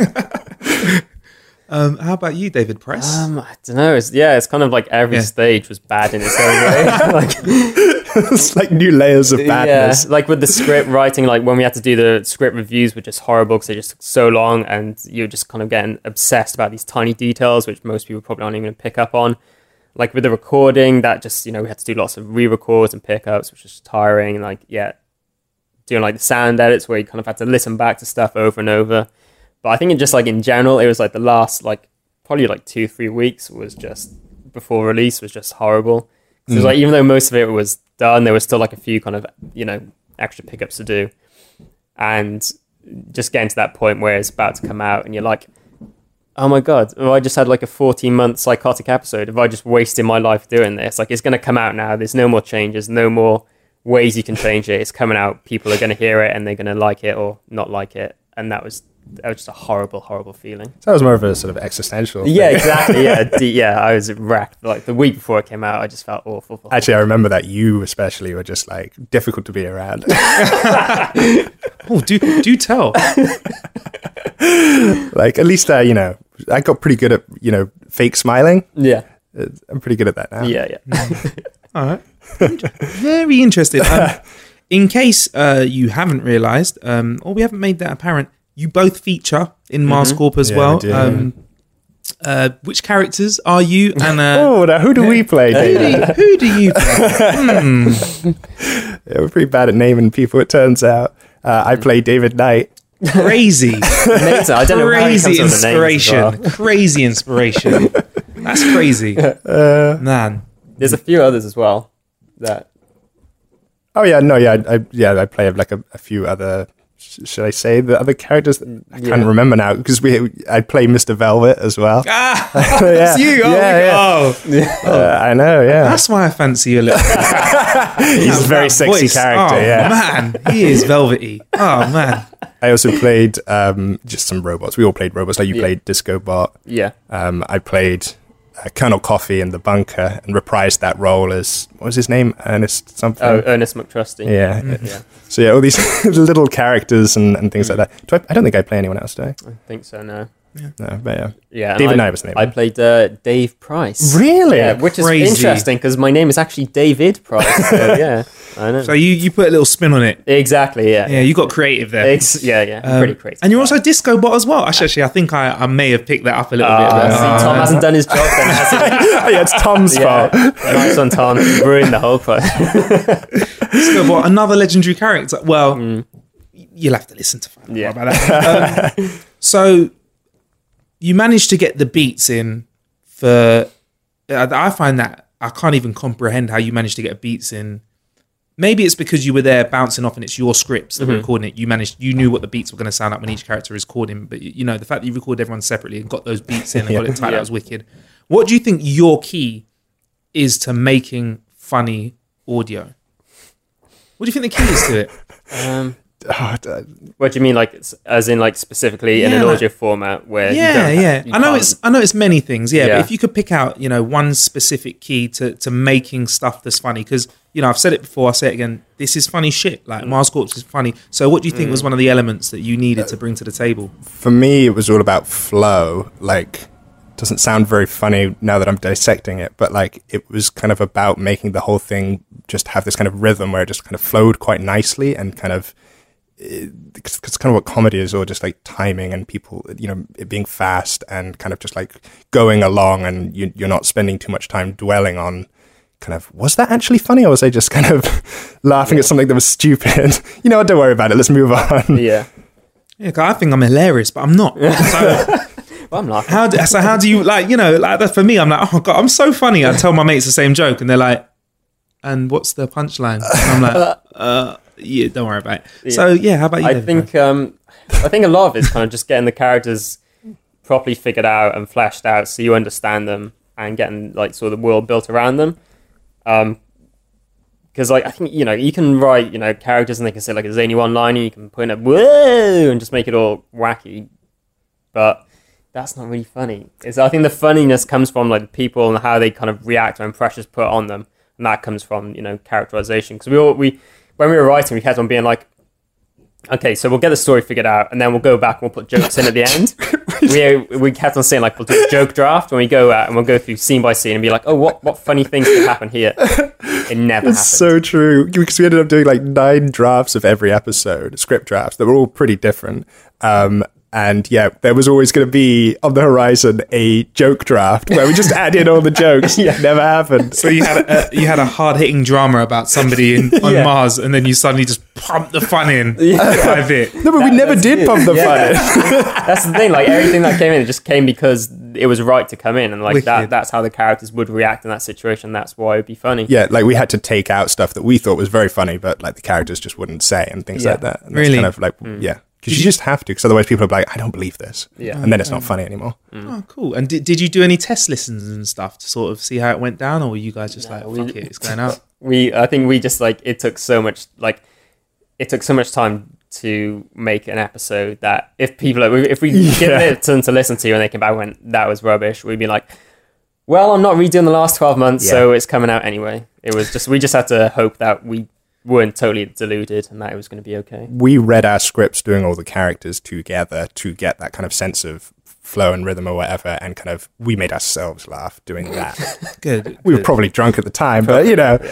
How about you, David Press? I don't know. It's kind of like every stage was bad in its own way. It's like new layers of badness. Yeah, like with the script writing, like when we had to do the script reviews were just horrible because they just took so long and you're just kind of getting obsessed about these tiny details, which most people probably aren't even going to pick up on. Like with the recording, that just, we had to do lots of re-records and pickups, which was tiring. And doing like the sound edits where you kind of had to listen back to stuff over and over. But I think it just like in general, it was like the last probably 2-3 weeks was just before release was just horrible. So it was like, even though most of it was done, there was still like a few kind of, extra pickups to do. And just getting to that point where it's about to come out and you're like, oh my God, if I just had like a 14-month psychotic episode, if I just wasted my life doing this, like it's going to come out now. There's no more changes, no more ways you can change it. It's coming out. People are going to hear it and they're going to like it or not like it. And that was just a horrible, horrible feeling. So that was more of a sort of existential thing. Yeah, exactly. Yeah, I was wrecked. Like the week before it came out, I just felt awful. Actually, I remember that you especially were just like difficult to be around. Oh, do tell. Like at least, I got pretty good at, fake smiling. Yeah. I'm pretty good at that now. Yeah. All right. Very interesting. In case you haven't realised, or we haven't made that apparent, you both feature in Mars Corp as well. Which characters are you? And now who do we play, David? Who do you play? Yeah, we're pretty bad at naming people, it turns out. I play David Knight. Crazy. Amazing. I don't know how he comes up with the names as well. Crazy inspiration. That's crazy. Man. There's a few others as well that... I play like a few other. Should I say the other characters? I can't remember now because I play Mr. Velvet as well. It's you. I know. Yeah, that's why I fancy you a little. He's a very sexy character. Man, he is velvety. Oh man. I also played just some robots. We all played robots. Like you played Disco Bot. Yeah. I played Colonel Coffee in The Bunker and reprised that role as, what was his name? Ernest something? Oh, Ernest McTrusty. Yeah. So yeah, all these little characters and things like that. I don't think I play anyone else, do I? I think so, no. Yeah. No, but yeah. Yeah, David Nye was the name. I played Dave Price. Really? Yeah, which is Crazy. interesting because my name is actually David Price. So, yeah, I know. So you put a little spin on it. Exactly, yeah. Yeah, you got creative there. Pretty creative. And you're also Disco Bot as well. Actually, I think I may have picked that up a little bit. Tom hasn't done his job then, has he? Yeah, it's Tom's fault. Nice one, Tom. You ruined the whole project. Disco Bot, another legendary character. Well, you'll have to listen to find out more about that. So you managed to get the beats in for... I find that I can't even comprehend how you managed to get beats in. Maybe it's because you were there bouncing off and it's your scripts that were recording it. You knew what the beats were going to sound like when each character is recording. But, you know, the fact that you recorded everyone separately and got those beats in and got it tight, that was wicked. What do you think your key is to making funny audio? What do you think the key is to it? What do you mean, like, as in, like, specifically in an audio format where? I know it's many things. But if you could pick out, you know, one specific key to making stuff that's funny, because, you know, I've said it before, I'll say it again. This is funny shit. Like Mars Corps is funny. So, what do you think was one of the elements that you needed to bring to the table? For me, it was all about flow. Like, it doesn't sound very funny now that I'm dissecting it, but like, it was kind of about making the whole thing just have this kind of rhythm where it just kind of flowed quite nicely and kind of. It's kind of what comedy is, or just like timing and people, you know, it being fast and kind of just like going along, and you're not spending too much time dwelling on kind of, was that actually funny, or was I just kind of laughing at something that was stupid? You know what, don't worry about it, let's move on. Yeah, cause I think I'm hilarious, but I'm not. So, well, I'm laughing. How do you, like, you know, like that for me, I'm like, oh God, I'm so funny. I tell my mates the same joke and they're like, and what's the punchline? And I'm like, yeah, don't worry about it. Yeah. So how about you? I think a lot of it's kind of just getting the characters properly figured out and fleshed out, so you understand them, and getting like sort of the world built around them. Because like I think, you know, you can write, you know, characters and they can say like a zany one line, and you can put in a whoa and just make it all wacky, but that's not really funny. I think the funniness comes from like the people and how they kind of react when pressure's put on them, and that comes from, you know, characterization. Because when we were writing, we kept on being like, okay, so we'll get the story figured out, and then we'll go back and we'll put jokes in at the end. we kept on saying, like, we'll do a joke draft when we go out, and we'll go through scene by scene and be like, oh, what funny things could happen here? It never happened. It's so true. Because we ended up doing like 9 drafts of every episode, script drafts, that were all pretty different. And yeah, there was always going to be on the horizon a joke draft where we just add in all the jokes. Never happened. So you had a hard hitting drama about somebody on Mars, and then you suddenly just pump the fun in by a bit. No, but we never did pump the fun in. That's the thing. Like everything that came in, it just came because it was right to come in, and like that's how the characters would react in that situation. That's why it'd be funny. Yeah, like we had to take out stuff that we thought was very funny, but like the characters just wouldn't say and things like that. And that's kind of like because you just have to, because otherwise people are like, I don't believe this. Yeah. And then it's not funny anymore. Oh, cool. And did you do any test listens and stuff to sort of see how it went down, or were you guys just fuck it, it's going out? I think we just like, it took so much time to make an episode that if we give it to them to listen to and they came back and went, that was rubbish, we'd be like, well, I'm not redoing the last 12 months, so it's coming out anyway. It was just, we just had to hope that we weren't totally deluded and that it was going to be okay. We read our scripts doing all the characters together to get that kind of sense of flow and rhythm or whatever, and kind of we made ourselves laugh doing that. Good. We were probably drunk at the time, but you know,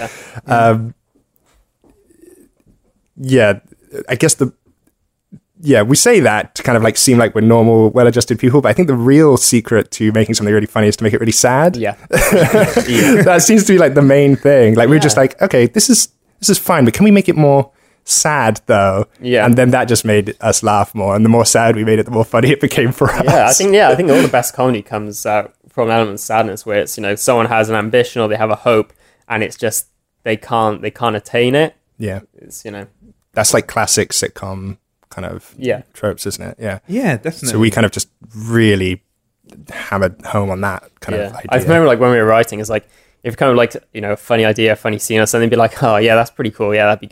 I guess we say that to kind of like seem like we're normal, well-adjusted people, but I think the real secret to making something really funny is to make it really sad. Yeah. That seems to be like the main thing. Like we're just like, okay, this is fine, but can we make it more sad though? Yeah. And then that just made us laugh more, and the more sad we made it, the more funny it became for us. I think all the best comedy comes out from an element of sadness, where it's, you know, someone has an ambition or they have a hope, and it's just they can't attain it. Yeah. It's, you know, that's like classic sitcom kind of tropes, isn't it? Yeah. Yeah, definitely. So we kind of just really hammered home on that kind of idea. I remember like when we were writing, it's like, if kind of like, you know, a funny idea, a funny scene or something, be like, oh yeah, that's pretty cool, yeah, that'd be good.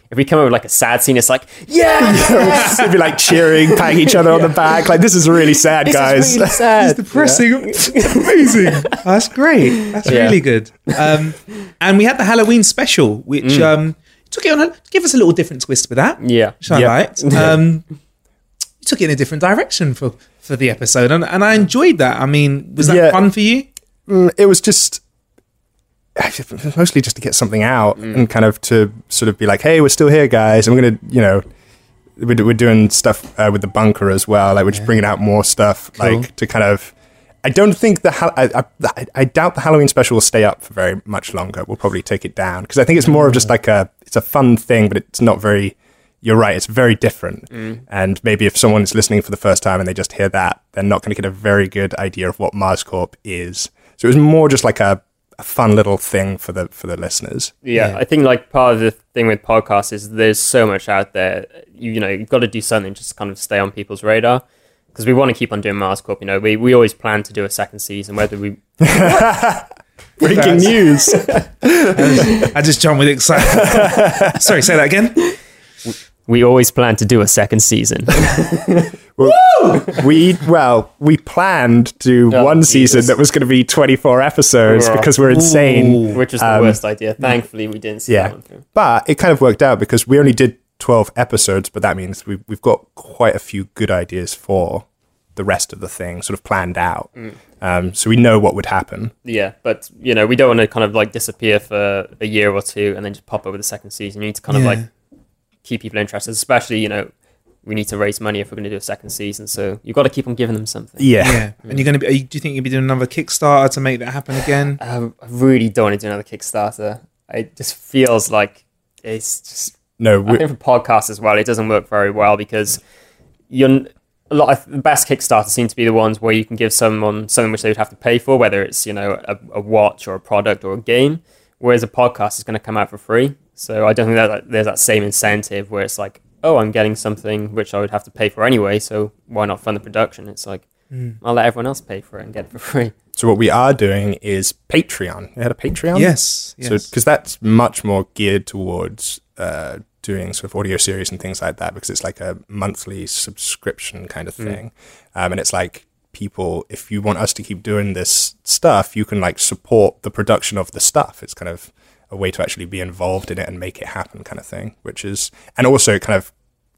if we come up with like a sad scene, it's like, yes! We'd be like cheering, patting each other on the back. Like, this is really sad, This guys. is really sad. It's depressing. Amazing. That's great. That's really good. And we had the Halloween special, which took it on. Give us a little different twist with that. Yeah, which I liked. You took it in a different direction for the episode, and I enjoyed that. I mean, was that fun for you? It was just mostly just to get something out and kind of to sort of be like, hey, we're still here, guys, and we're gonna, you know, we're doing stuff with the bunker as well. Like, we're just bringing out more stuff, like to kind of. I don't think I doubt the Halloween special will stay up for very much longer. We'll probably take it down because I think it's more of just like it's a fun thing, but it's not very. You're right, it's very different. And maybe if someone's listening for the first time and they just hear that, they're not going to get a very good idea of what Mars Corp is. So it was more just like a fun little thing for the listeners. Yeah, I think like part of the thing with podcasts is there's so much out there. You know, you've got to do something just to kind of stay on people's radar. Because we want to keep on doing Mars Corp. You know, we always plan to do a second season, whether we... Breaking news. I just jumped with excitement. Sorry, say that again. We always plan to do a second season. we planned to do one season that was going to be 24 episodes because we're insane. Which was the worst idea. Thankfully, we didn't see that one through. But it kind of worked out because we only did 12 episodes, but that means we've got quite a few good ideas for the rest of the thing sort of planned out. So we know what would happen. Yeah, but you know, we don't want to kind of like disappear for a year or two and then just pop up with a second season. You need to kind of like keep people interested, especially, you know, we need to raise money if we're going to do a second season, so you've got to keep on giving them something. And you're going to be, do you think you'll be doing another Kickstarter to make that happen again? I really don't want to do another Kickstarter. It just feels like it's just... No, I think for podcasts as well, it doesn't work very well because the best Kickstarters seem to be the ones where you can give someone something which they would have to pay for, whether it's, you know, a watch or a product or a game, whereas a podcast is going to come out for free. So I don't think that there's that same incentive where it's like, oh, I'm getting something which I would have to pay for anyway, so why not fund the production? It's like, I'll let everyone else pay for it and get it for free. So what we are doing is Patreon. You had a Patreon? Yes. So because that's much more geared towards doing sort of audio series and things like that, because it's like a monthly subscription kind of thing. And it's like, people, if you want us to keep doing this stuff, you can like support the production of the stuff. It's kind of a way to actually be involved in it and make it happen kind of thing, which is, and also it kind of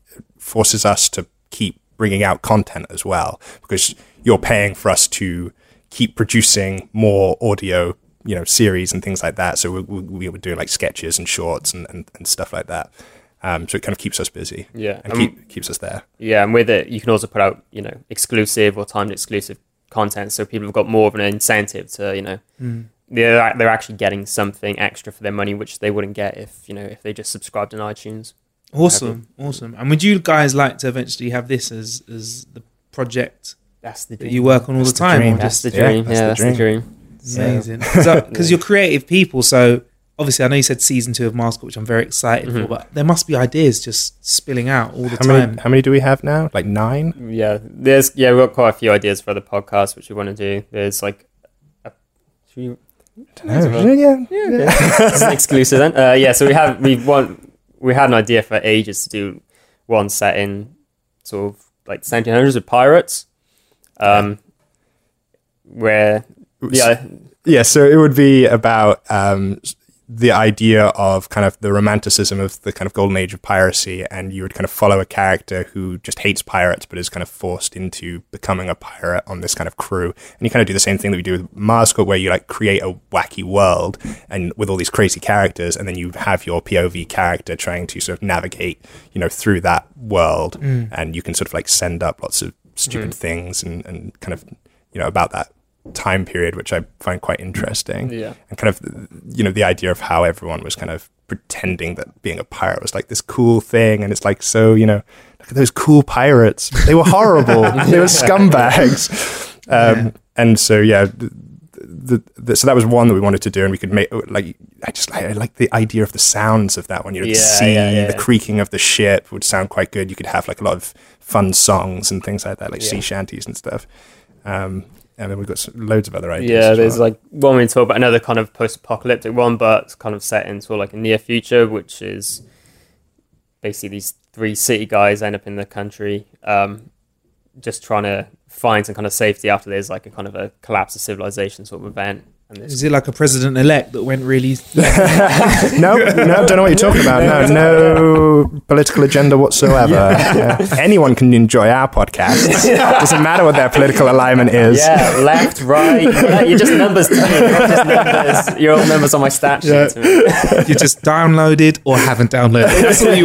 forces us to keep bringing out content as well, because you're paying for us to keep producing more audio, you know, series and things like that. So we were doing like sketches and shorts and stuff like that. So it kind of keeps us busy, and keeps us there. Yeah, and with it, you can also put out, you know, exclusive or timed exclusive content, so people have got more of an incentive to, you know, they're actually getting something extra for their money, which they wouldn't get if they just subscribed on iTunes. Awesome. And would you guys like to eventually have this as the project that you work on all the time? That's the dream. That's the dream. Amazing. Because you're creative people, so obviously I know you said season 2 of Mars Corp, which I'm very excited for, but there must be ideas just spilling out all the time. How many do we have now? Like 9? Yeah, we've got quite a few ideas for other podcasts which we want to do. There's like This is an exclusive then. So we had an idea for ages to do one set in sort of like the 1700s with pirates, where so it would be about the idea of kind of the romanticism of the kind of golden age of piracy, and you would kind of follow a character who just hates pirates but is kind of forced into becoming a pirate on this kind of crew. And you kind of do the same thing that we do with Mars Corp, where you like create a wacky world and with all these crazy characters, and then you have your POV character trying to sort of navigate, you know, through that world, and you can sort of like send up lots of stupid things and kind of, you know, about that time period, which I find quite interesting. And kind of, you know, the idea of how everyone was kind of pretending that being a pirate was like this cool thing, and it's like, so, you know, look at those cool pirates, they were horrible. They were scumbags. And so so that was one that we wanted to do, and we could make like, I like the idea of the sounds of that one, you know, the creaking of the ship would sound quite good. You could have like a lot of fun songs and things like that, like sea shanties and stuff. And then we've got loads of other ideas. Yeah, there's like one we talk about, another kind of post-apocalyptic one, but it's kind of set into like a near future, which is basically these 3 city guys end up in the country, just trying to find some kind of safety after there's like a kind of a collapse of civilization sort of event. Is it like a president-elect that went really... No, don't know what you're talking about. No political agenda whatsoever. Yeah. Anyone can enjoy our podcast. Doesn't matter what their political alignment is. Yeah, left, right. You're just numbers to me. You're just numbers. You're all numbers on my stat sheet to me. You just downloaded or haven't downloaded. That's all you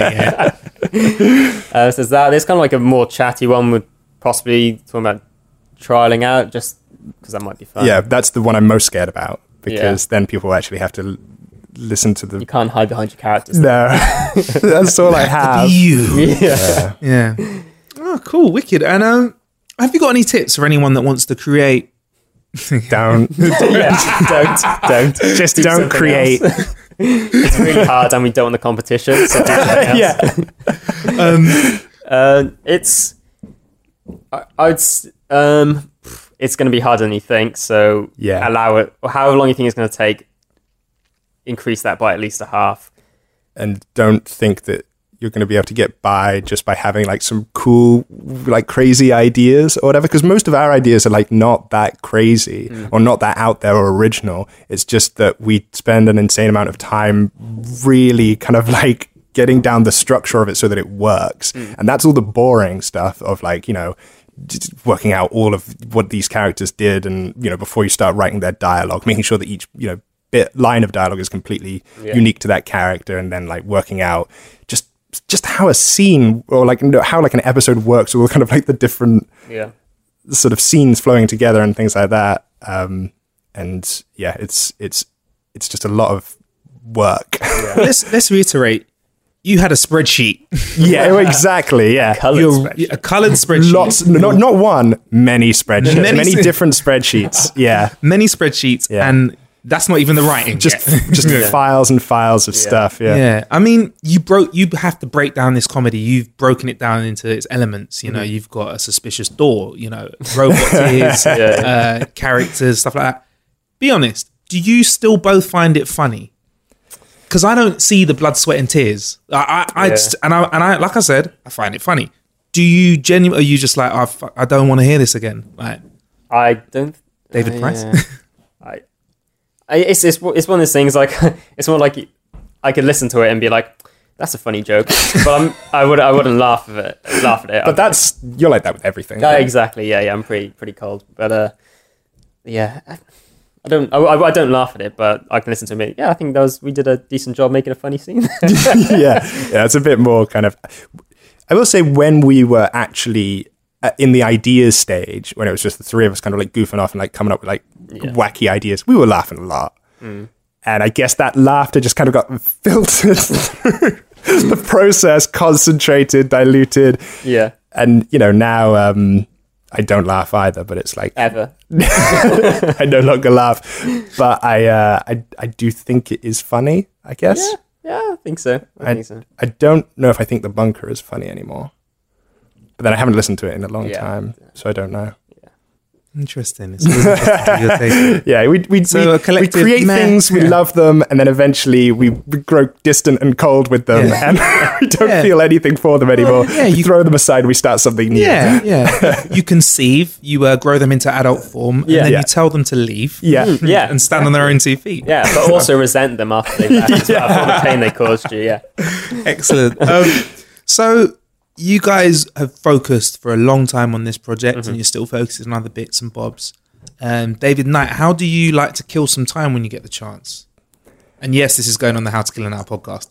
are. So there's kind of like a more chatty one with possibly talking about trialing out, just because that might be fun. Yeah, that's the one I'm most scared about, because then people actually have to listen to the... You can't hide behind your characters. No, that's all I have. Yeah. Oh, cool, wicked. And have you got any tips for anyone that wants to create? Don't. Don't. Just don't create. It's really hard, and we don't want the competition. So do it's. It's going to be harder than you think. So allow it. However long you think it's going to take, increase that by at least a half. And don't think that you're going to be able to get by just by having like some cool, like crazy ideas or whatever. Because most of our ideas are like not that crazy or not that out there or original. It's just that we spend an insane amount of time really kind of like getting down the structure of it so that it works. And that's all the boring stuff of like, you know, just working out all of what these characters did, and you know, before you start writing their dialogue, making sure that each, you know, line of dialogue is completely unique to that character, and then like working out just how a scene or like how like an episode works, or kind of like the different sort of scenes flowing together and things like that. And yeah, it's just a lot of work. Let's reiterate. You had a spreadsheet. Yeah, exactly. Yeah, a colored spreadsheet. Lots, not one, many spreadsheets, many different spreadsheets. Yeah, many spreadsheets, and that's not even the writing. Just files and files of stuff. Yeah. I mean, you have to break down this comedy. You've broken it down into its elements. You know, you've got a suspicious door. You know, robot ears, characters, stuff like that. Be honest. Do you still both find it funny? Because I don't see the blood, sweat, and tears. I like I said, I find it funny. Do you genuinely? Are you just like, I don't want to hear this again? Like, I don't. David Price. It's one of those things. Like, it's more like I could listen to it and be like, that's a funny joke, but I wouldn't laugh at it. But you're like that with everything. Exactly. Yeah. I'm pretty cold, but I don't laugh at it, but I can listen to it. Yeah, I think we did a decent job making a funny scene. yeah, it's a bit more kind of. I will say, when we were actually in the ideas stage, when it was just the three of us kind of like goofing off and like coming up with like wacky ideas, we were laughing a lot. And I guess that laughter just kind of got filtered through the process, concentrated, diluted. Yeah. And you know, now I don't laugh either, but it's like ever. I no longer laugh, but I do think it is funny, I guess. Yeah, I think so. I think so. I don't know if I think The Bunker is funny anymore, but then I haven't listened to it in a long time, so I don't know. Interesting. It's interesting. Yeah, we create things, we love them, and then eventually we grow distant and cold with them, and we don't feel anything for them anymore. You throw them aside, we start something new. Yeah. You conceive, you grow them into adult form, and then you tell them to leave. And stand on their own 2 feet. Yeah, but also resent them after they've left for the pain they caused you. Yeah. Excellent. So you guys have focused for a long time on this project, and you're still focusing on other bits and bobs. David Knight, how do you like to kill some time when you get the chance? And yes, this is going on the How to Kill an Hour podcast.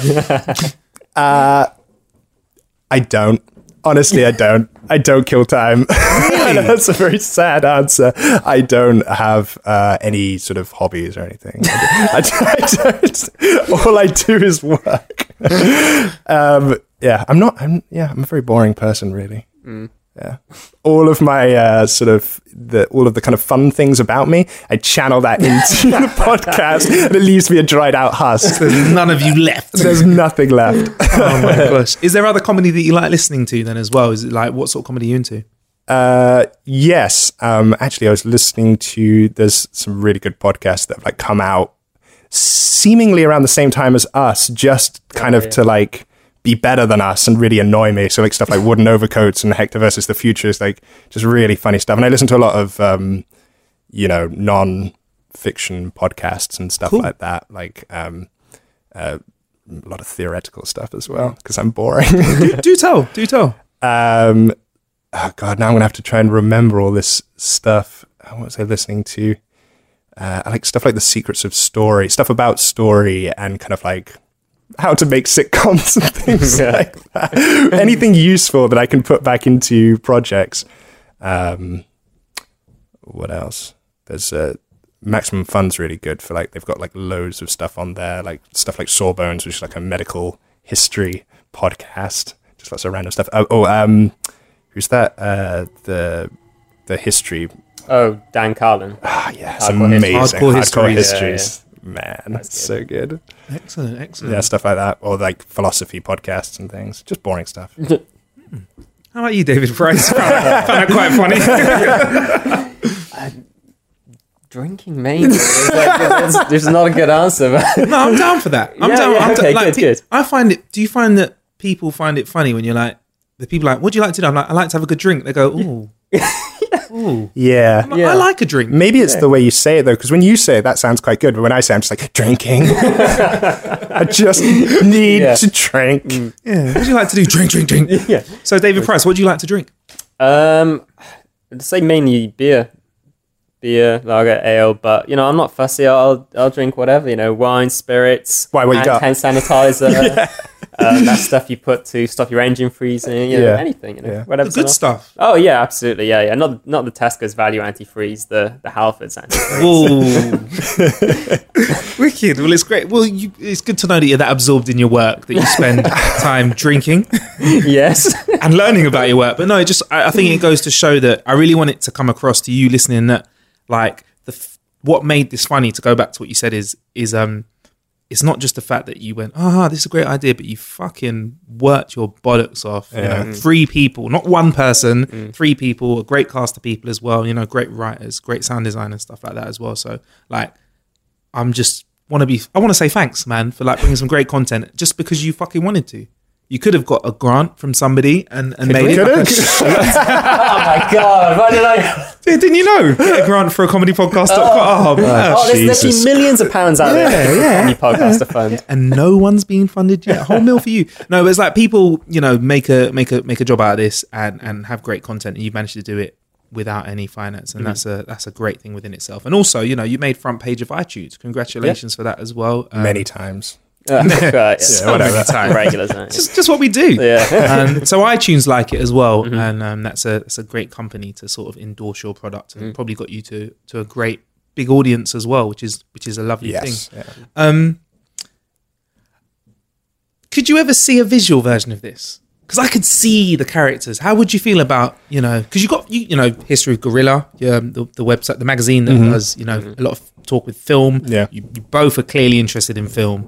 I don't. Honestly, I don't. I don't kill time. That's a very sad answer. I don't have any sort of hobbies or anything. I don't. All I do is work. I'm a very boring person, really. Yeah. All of my all of the kind of fun things about me, I channel that into the podcast, and it leaves me a dried out husk. There's none of you left. There's nothing left. Oh my gosh. Is there other comedy that you like listening to then as well? Is it like, what sort of comedy are you into? Yes. Actually, I was listening to, there's some really good podcasts that have like come out seemingly around the same time as us, just kind of to like be better than us and really annoy me. So like stuff like Wooden Overcoats and Hector versus the Future is like just really funny stuff. And I listen to a lot of, non-fiction podcasts and stuff like that. Like a lot of theoretical stuff as well, because I'm boring. do tell. Oh God, now I'm going to have to try and remember all this stuff. What was I listening to? I like stuff like The Secrets of Story, stuff about story and kind of like how to make sitcoms and things like that. Anything useful that I can put back into projects. What else? There's Maximum Fun's really good for like, they've got like loads of stuff on there, like stuff like Sawbones, which is like a medical history podcast. Just lots of random stuff. Who's that? The history. Oh, Dan Carlin. Yeah, it's amazing. Hardcore Histories. Yeah. Man, that's so good. Excellent. Yeah, stuff like that. Or like philosophy podcasts and things. Just boring stuff. How about you, David Price? Found that quite funny. Drinking mainly. There's not a good answer. But No, I'm down for that. Good. I find it. Do you find that people find it funny when you're like, the people are like, what do you like to do? I'm like, I like to have a good drink. They go, ooh. Ooh. Yeah. I like a drink. Maybe it's the way you say it though, because when you say it, that sounds quite good. But when I say it, I'm just like, drinking. I just need to drink. Yeah. What do you like to do? Drink. Yeah. So, David Price, what do you like to drink? I'd say mainly beer, lager, ale. But I'm not fussy. I'll drink whatever. Wine, spirits, what you got? Hand sanitizer. That stuff you put to stop your engine freezing, anything, whatever. The good stuff. Oh yeah, absolutely, yeah. Not the Tesco's value antifreeze, the Halfords antifreeze. Ooh, wicked. Well, it's great. Well, it's good to know that you're that absorbed in your work that you spend time drinking, yes, and learning about your work. But no, I think it goes to show that I really want it to come across to you listening that like what made this funny. To go back to what you said is. It's not just the fact that you went, this is a great idea, but you fucking worked your bollocks off. Yeah. 3 people, not one person, 3 people, a great cast of people as well. Great writers, great sound design and stuff like that as well. So, like, I want to say thanks, man, for like bringing some great content just because you fucking wanted to. You could have got a grant from somebody and made it. Oh my God, why did I? Didn't you know? Get a grant for a comedypodcast.com. There's literally millions of pounds out there. Yeah. Podcast to fund. And no one's being funded yet. A whole meal for you. No, but it's like people, make a job out of this and have great content, and you've managed to do it without any finance, and that's a great thing within itself. And also, you made front page of iTunes. Congratulations for that as well. Many times. Right, whatever. Regulars, just what we do. Yeah. So iTunes like it as well, and that's a great company to sort of endorse your product, and probably got you to a great big audience as well, which is a lovely thing. Yeah. Could you ever see a visual version of this? Because I could see the characters. How would you feel about because you got History of Gorilla, the website, the magazine that does a lot of talk with film. Yeah, you both are clearly interested in film.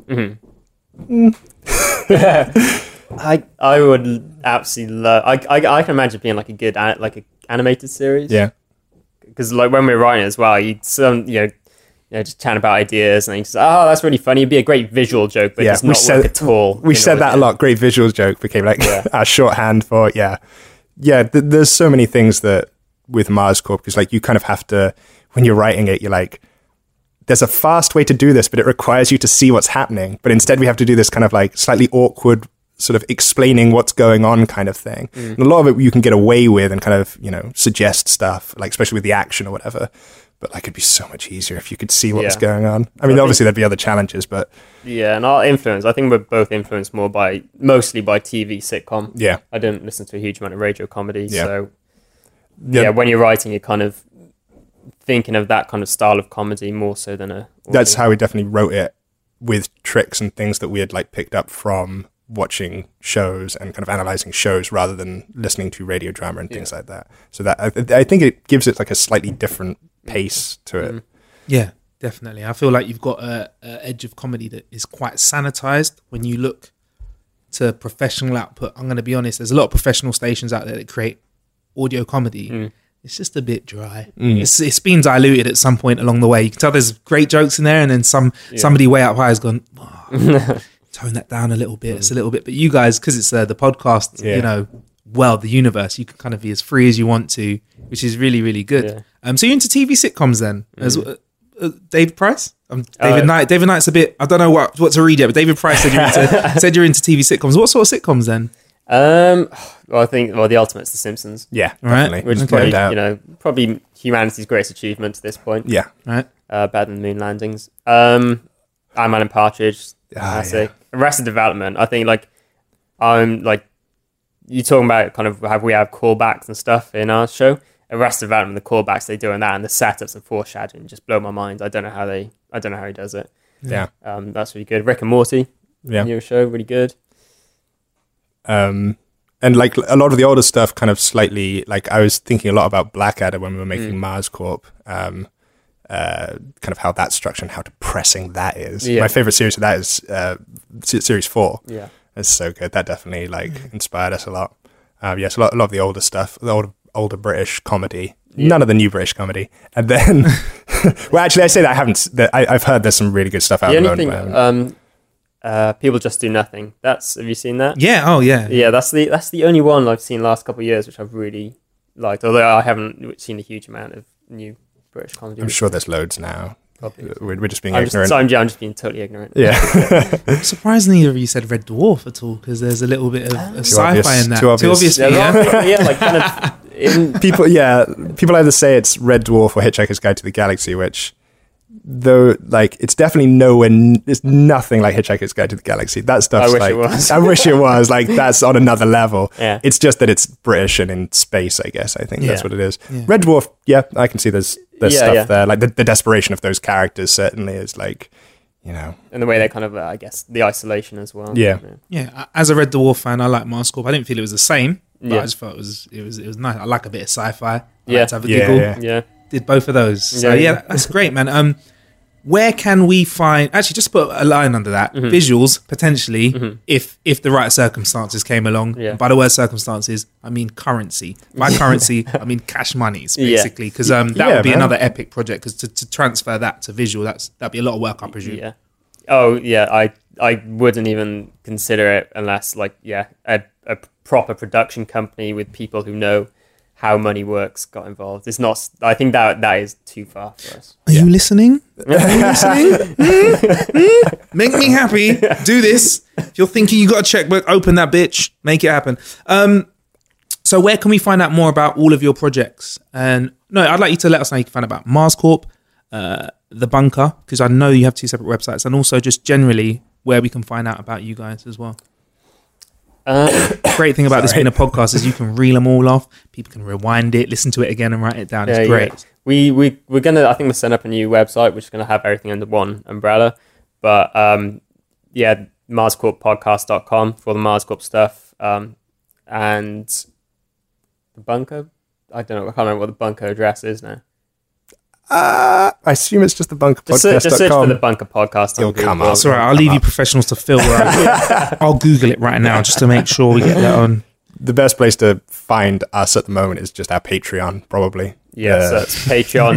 I would absolutely love. I can imagine being like a good like a animated series. Yeah, because like when we're writing as well, just chatting about ideas, and you just that's really funny. It'd be a great visual joke, but it's not work at all. We said that a lot. Great visual joke became like our shorthand for there's so many things that with Mars Corp, because like you kind of have to, when you're writing it, you're like, there's a fast way to do this, but it requires you to see what's happening. But instead we have to do this kind of like slightly awkward sort of explaining what's going on kind of thing. And a lot of it you can get away with and kind of, suggest stuff, like especially with the action or whatever. But like it'd be so much easier if you could see what was going on. I mean, obviously there'd be other challenges, but and our influence, I think we're both influenced mostly by TV sitcom. Yeah. I didn't listen to a huge amount of radio comedy, so when you're writing, you're kind of thinking of that kind of style of comedy more so than That's how we definitely wrote it, with tricks and things that we had like picked up from watching shows and kind of analyzing shows rather than listening to radio drama and things like that. So that I think it gives it like a slightly different pace to it. Yeah, definitely. I feel like you've got a edge of comedy that is quite sanitized when you look to professional output. I'm going to be honest, there's a lot of professional stations out there that create audio comedy. It's just a bit dry. It's been diluted at some point along the way. You can tell there's great jokes in there, and then somebody way up high has gone, tone that down a little bit. It's a little bit, but you guys, because it's the podcast, you know, the universe, you can kind of be as free as you want to, which is really, really good. So you're into TV sitcoms then, as David Price? David Knight. David Knight's a bit, I don't know what to read yet, but David Price said you're into TV sitcoms. What sort of sitcoms then? Well, I think the ultimate's The Simpsons. Yeah, definitely. Which is probably, you know, probably humanity's greatest achievement to this point. Yeah, right. Better than moon landings. Iron Man and Partridge. Classic. Arrested Development. I think I'm you talking about kind of how we have callbacks and stuff in our show. Arrested Development, the callbacks they do in that, and the setups and foreshadowing just blow my mind. I don't know how he does it. Yeah. That's really good. Rick and Morty. New show, really good. And like a lot of the older stuff, kind of slightly like I was thinking a lot about Blackadder when we were making Mars Corp. Kind of how that's structured and how depressing that is. My favorite series of that is series 4. Yeah, it's so good. That definitely inspired us a lot. Yes, a lot of the older stuff, the older British comedy. None of the new British comedy. And then, well, actually, I say that I've heard there's some really good stuff out there. People Just Do Nothing. Have you seen that? Yeah. Oh, yeah. Yeah, that's the only one I've seen last couple of years, which I've really liked. Although I haven't seen a huge amount of new British comedy. I'm sure there's loads now. Probably. We're just being ignorant. I'm just being totally ignorant. Yeah. I'm surprised neither of you said Red Dwarf at all, because there's a little bit of sci-fi in that. Too obvious. People either say it's Red Dwarf or Hitchhiker's Guide to the Galaxy, which, though, it's definitely it's nothing like Hitchhiker's Guide to the Galaxy. That stuff's I wish it was. That's on another level. Yeah. It's just that it's British and in space, I guess. I think that's what it is. Yeah. Red Dwarf, I can see there's stuff there. Like the desperation of those characters certainly is and the way they kind of, I guess, the isolation as well. Yeah. As a Red Dwarf fan, I like Mars Corp. I didn't feel it was the same, but I just thought it was nice. I like a bit of sci-fi. I like to have a giggle. Yeah. Did both of those. So that's great, man. Where can we find? Actually, just put a line under that. Visuals potentially, if the right circumstances came along. Yeah. And by the word circumstances, I mean currency. By currency, I mean cash monies, basically. Because that would be another epic project. Because to transfer that to visual, that'd be a lot of work, I presume. Yeah. Oh yeah. I wouldn't even consider it unless a proper production company with people who know how money works got involved. It's not. I think that is too far for us. Are you listening? Make me happy. Do this. If you're thinking you got a checkbook, open that bitch. Make it happen. So where can we find out more about all of your projects? And no, I'd like you to let us know you can find out about Mars Corp, The Bunker, because I know you have 2 separate websites, and also just generally where we can find out about you guys as well. Great thing about this being a podcast is you can reel them all off. People can rewind it, listen to it again, and write it down. It's great. Yeah. We're gonna. I think we're setting up a new website which is gonna have everything under one umbrella. But MarsCorpPodcast.com for all the Mars Corp stuff. And the Bunker. I don't know. I can't remember what the Bunker address is now. I assume it's just the bunkerpodcast.com. Just search for the Bunker Podcast. It'll come up. That's all right. I'll leave you professionals to fill. I'll Google it right now just to make sure we get that on. The best place to find us at the moment is just our Patreon, probably. Yeah, so it's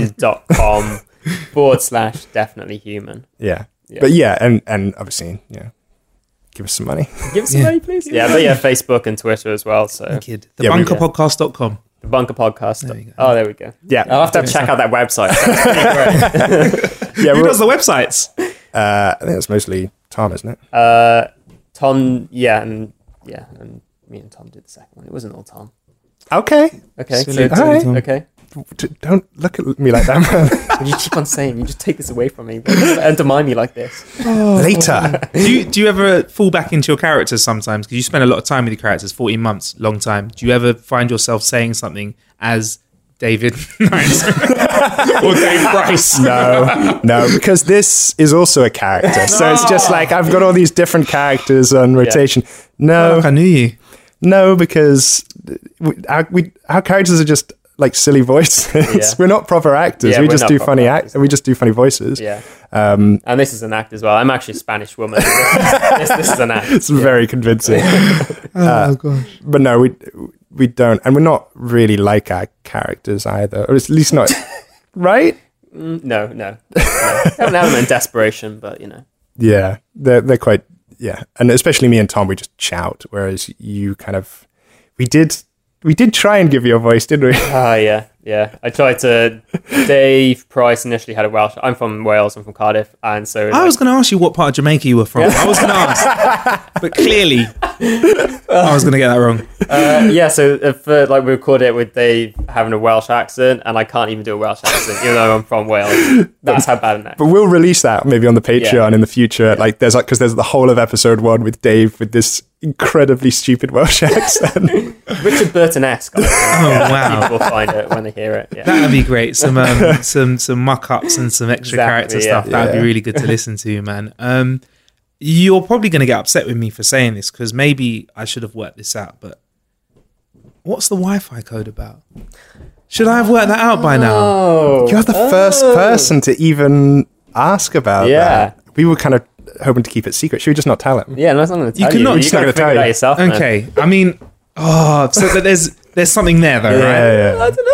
patreon.com/definitelyhuman. Yeah. But and obviously, give us some money. Give us some money, please. Yeah, but Facebook and Twitter as well. So thebunkerpodcast.com. The Bunker Podcast. There we go. Yeah, I'll have to check out that website. Who does the websites? I think it's mostly Tom, isn't it? Tom, and me and Tom did the second one. It wasn't all Tom. Okay. Okay. Don't look at me like that, man. You keep on saying, you just take this away from me. Undermine me like this. Later. Do you ever fall back into your characters sometimes? Because you spend a lot of time with your characters, 14 months, long time. Do you ever find yourself saying something as David Knight or Dave Price? No, because this is also a character. So it's just like I've got all these different characters on rotation. No. I knew you. No, because our characters are just like silly voices. We're not proper actors. We just do funny we just do funny voices. Yeah. And this is an act as well. I'm actually a Spanish woman. this is an act. It's very convincing. Oh gosh. But no, we don't, and we're not really like our characters either, or at least not. Right? No. They have an element of desperation, but Yeah, they're quite. yeah, and especially me and Tom, we just shout, whereas you kind of, we did try and give you a voice, didn't we? Yeah. I tried to. Dave Price initially had a Welsh. I'm from Wales. I'm from Cardiff, and so I was going to ask you what part of Jamaica you were from. I was going to ask, but clearly I was going to get that wrong. So for, like, we recorded it with Dave having a Welsh accent, and I can't even do a Welsh accent, even though I'm from Wales. That's how bad an accent. But we'll release that maybe on the Patreon in the future. Like, there's the whole of episode 1 with Dave with this incredibly stupid Welsh accent. Richard Burton-esque. Wow! People find it when they hear it. Yeah. That would be great. Some muck-ups and some extra character stuff. That would be really good to listen to, man. You're probably going to get upset with me for saying this because maybe I should have worked this out. But what's the Wi-Fi code about? Should I have worked that out by now? You're the first person to even ask about that. We were kind of hoping to keep it secret. Should we just not tell him? Yeah, no, I'm not going to tell you. You're not going to tell it out yourself. Okay, man. I mean, so there's something there though, right? Yeah. I don't know.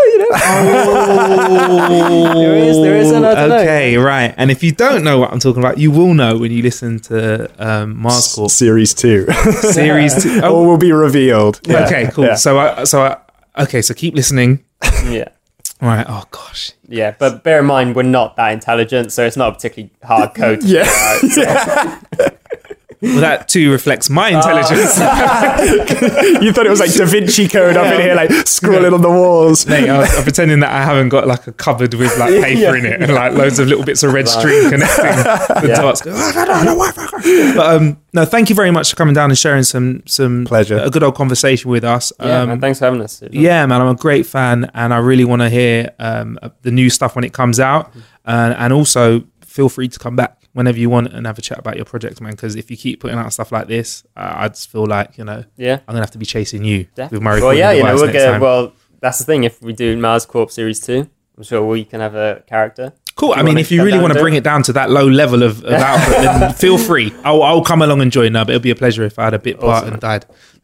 There is an I don't know. Okay, right. And if you don't know what I'm talking about, you will know when you listen to Mars Corp Series 2. Series 2. Or will be revealed. Yeah. Okay, cool. Yeah. So keep listening. Yeah. All right. Oh gosh. Yeah, but bear in mind we're not that intelligent, so it's not a particularly hard code to figure out. So. Well, that too reflects my intelligence. You thought it was like Da Vinci Code up in here, like scrolling on the walls. Mate, I'm pretending that I haven't got like a cupboard with like paper in it and like loads of little bits of red string connecting the dots. But no, thank you very much for coming down and sharing some pleasure, a good old conversation with us. Man, thanks for having us. Yeah, man, I'm a great fan, and I really want to hear the new stuff when it comes out, and also feel free to come back whenever you want and have a chat about your project, man, because if you keep putting out stuff like this, I just feel like, I'm going to have to be chasing you with my recording device next time. Well, that's the thing. If we do Mars Corp Series 2, I'm sure we can have a character. Cool. I mean, if you really want to bring it down to that low level of output, then feel free. I'll come along and join. But it'll be a pleasure if I had a bit part and died.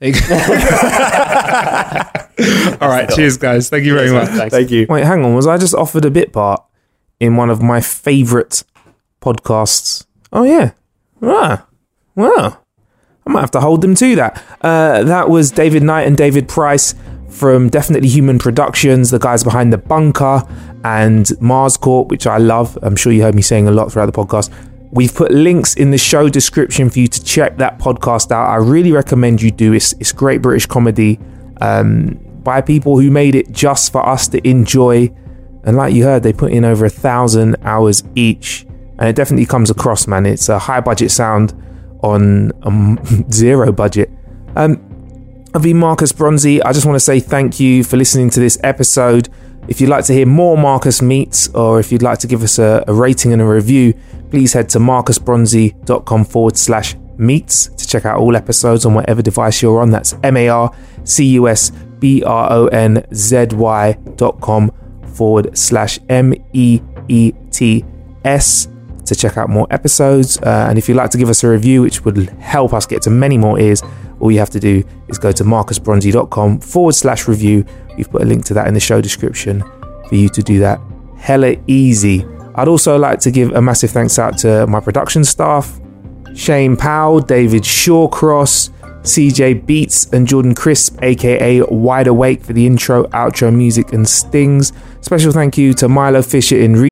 All right. Cheers, guys. Thank you very much. Thank you. Wait, hang on. Was I just offered a bit part in one of my favourite podcasts? Oh yeah. Well, I might have to hold them to that. That was David Knight and David Price from Definitely Human Productions, the guys behind The Bunker and Mars Corp, which I love. I'm sure you heard me saying a lot throughout the podcast. We've put links in the show description for you to check that podcast out. I really recommend you do. It's great British comedy by people who made it just for us to enjoy. And like you heard, they put in over 1,000 hours each. And it definitely comes across, man. It's a high budget sound on a zero budget. I've been Marcus Bronzy. I just want to say thank you for listening to this episode. If you'd like to hear more Marcus Meets, or if you'd like to give us a rating and a review, please head to marcusbronzy.com/meets to check out all episodes on whatever device you're on. That's marcusbronzy.com/MEETS to check out more episodes. And if you'd like to give us a review, which would help us get to many more ears, all you have to do is go to marcusbronzy.com/review. We've put a link to that in the show description for you to do that. Hella easy. I'd also like to give a massive thanks out to my production staff, Shane Powell, David Shawcross, CJ Beats, and Jordan Crisp, aka Wide Awake, for the intro, outro music and stings. Special thank you to Milo Fisher in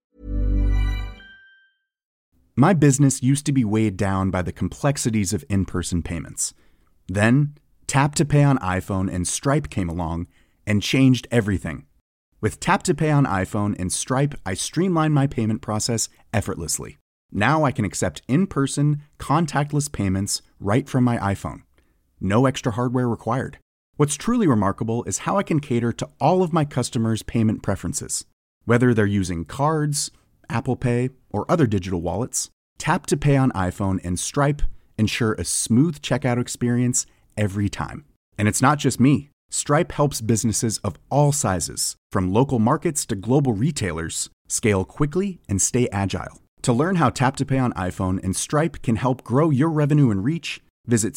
My business used to be weighed down by the complexities of in-person payments. Then, Tap to Pay on iPhone and Stripe came along and changed everything. With Tap to Pay on iPhone and Stripe, I streamlined my payment process effortlessly. Now I can accept in-person, contactless payments right from my iPhone. No extra hardware required. What's truly remarkable is how I can cater to all of my customers' payment preferences. Whether they're using cards, Apple Pay, or other digital wallets, Tap to Pay on iPhone and Stripe ensure a smooth checkout experience every time. And it's not just me. Stripe helps businesses of all sizes, from local markets to global retailers, scale quickly and stay agile. To learn how Tap to Pay on iPhone and Stripe can help grow your revenue and reach, visit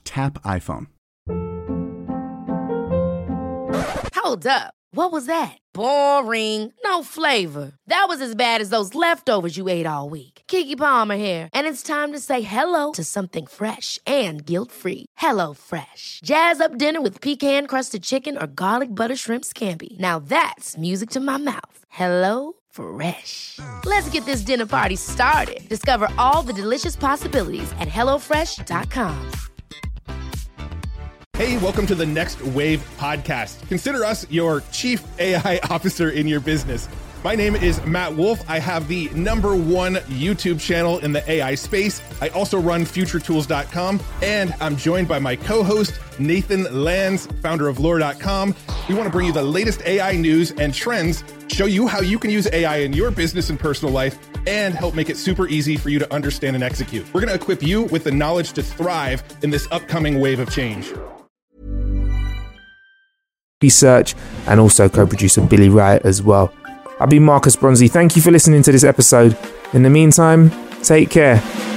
stripe.com/tapiphone. Hold up. What was that? Boring. No flavor. That was as bad as those leftovers you ate all week. Keke Palmer here. And it's time to say hello to something fresh and guilt-free. HelloFresh. Jazz up dinner with pecan-crusted chicken or garlic butter shrimp scampi. Now that's music to my mouth. HelloFresh. Let's get this dinner party started. Discover all the delicious possibilities at HelloFresh.com. Hey, welcome to the Next Wave podcast. Consider us your chief AI officer in your business. My name is Matt Wolf. I have the #1 YouTube channel in the AI space. I also run FutureTools.com, and I'm joined by my co-host, Nathan Lands, founder of Lore.com. We want to bring you the latest AI news and trends, show you how you can use AI in your business and personal life, and help make it super easy for you to understand and execute. We're going to equip you with the knowledge to thrive in this upcoming wave of change. Research and also co-producer Billy Wright as well. I've been Marcus Bronzy. Thank you for listening to this episode. In the meantime, take care.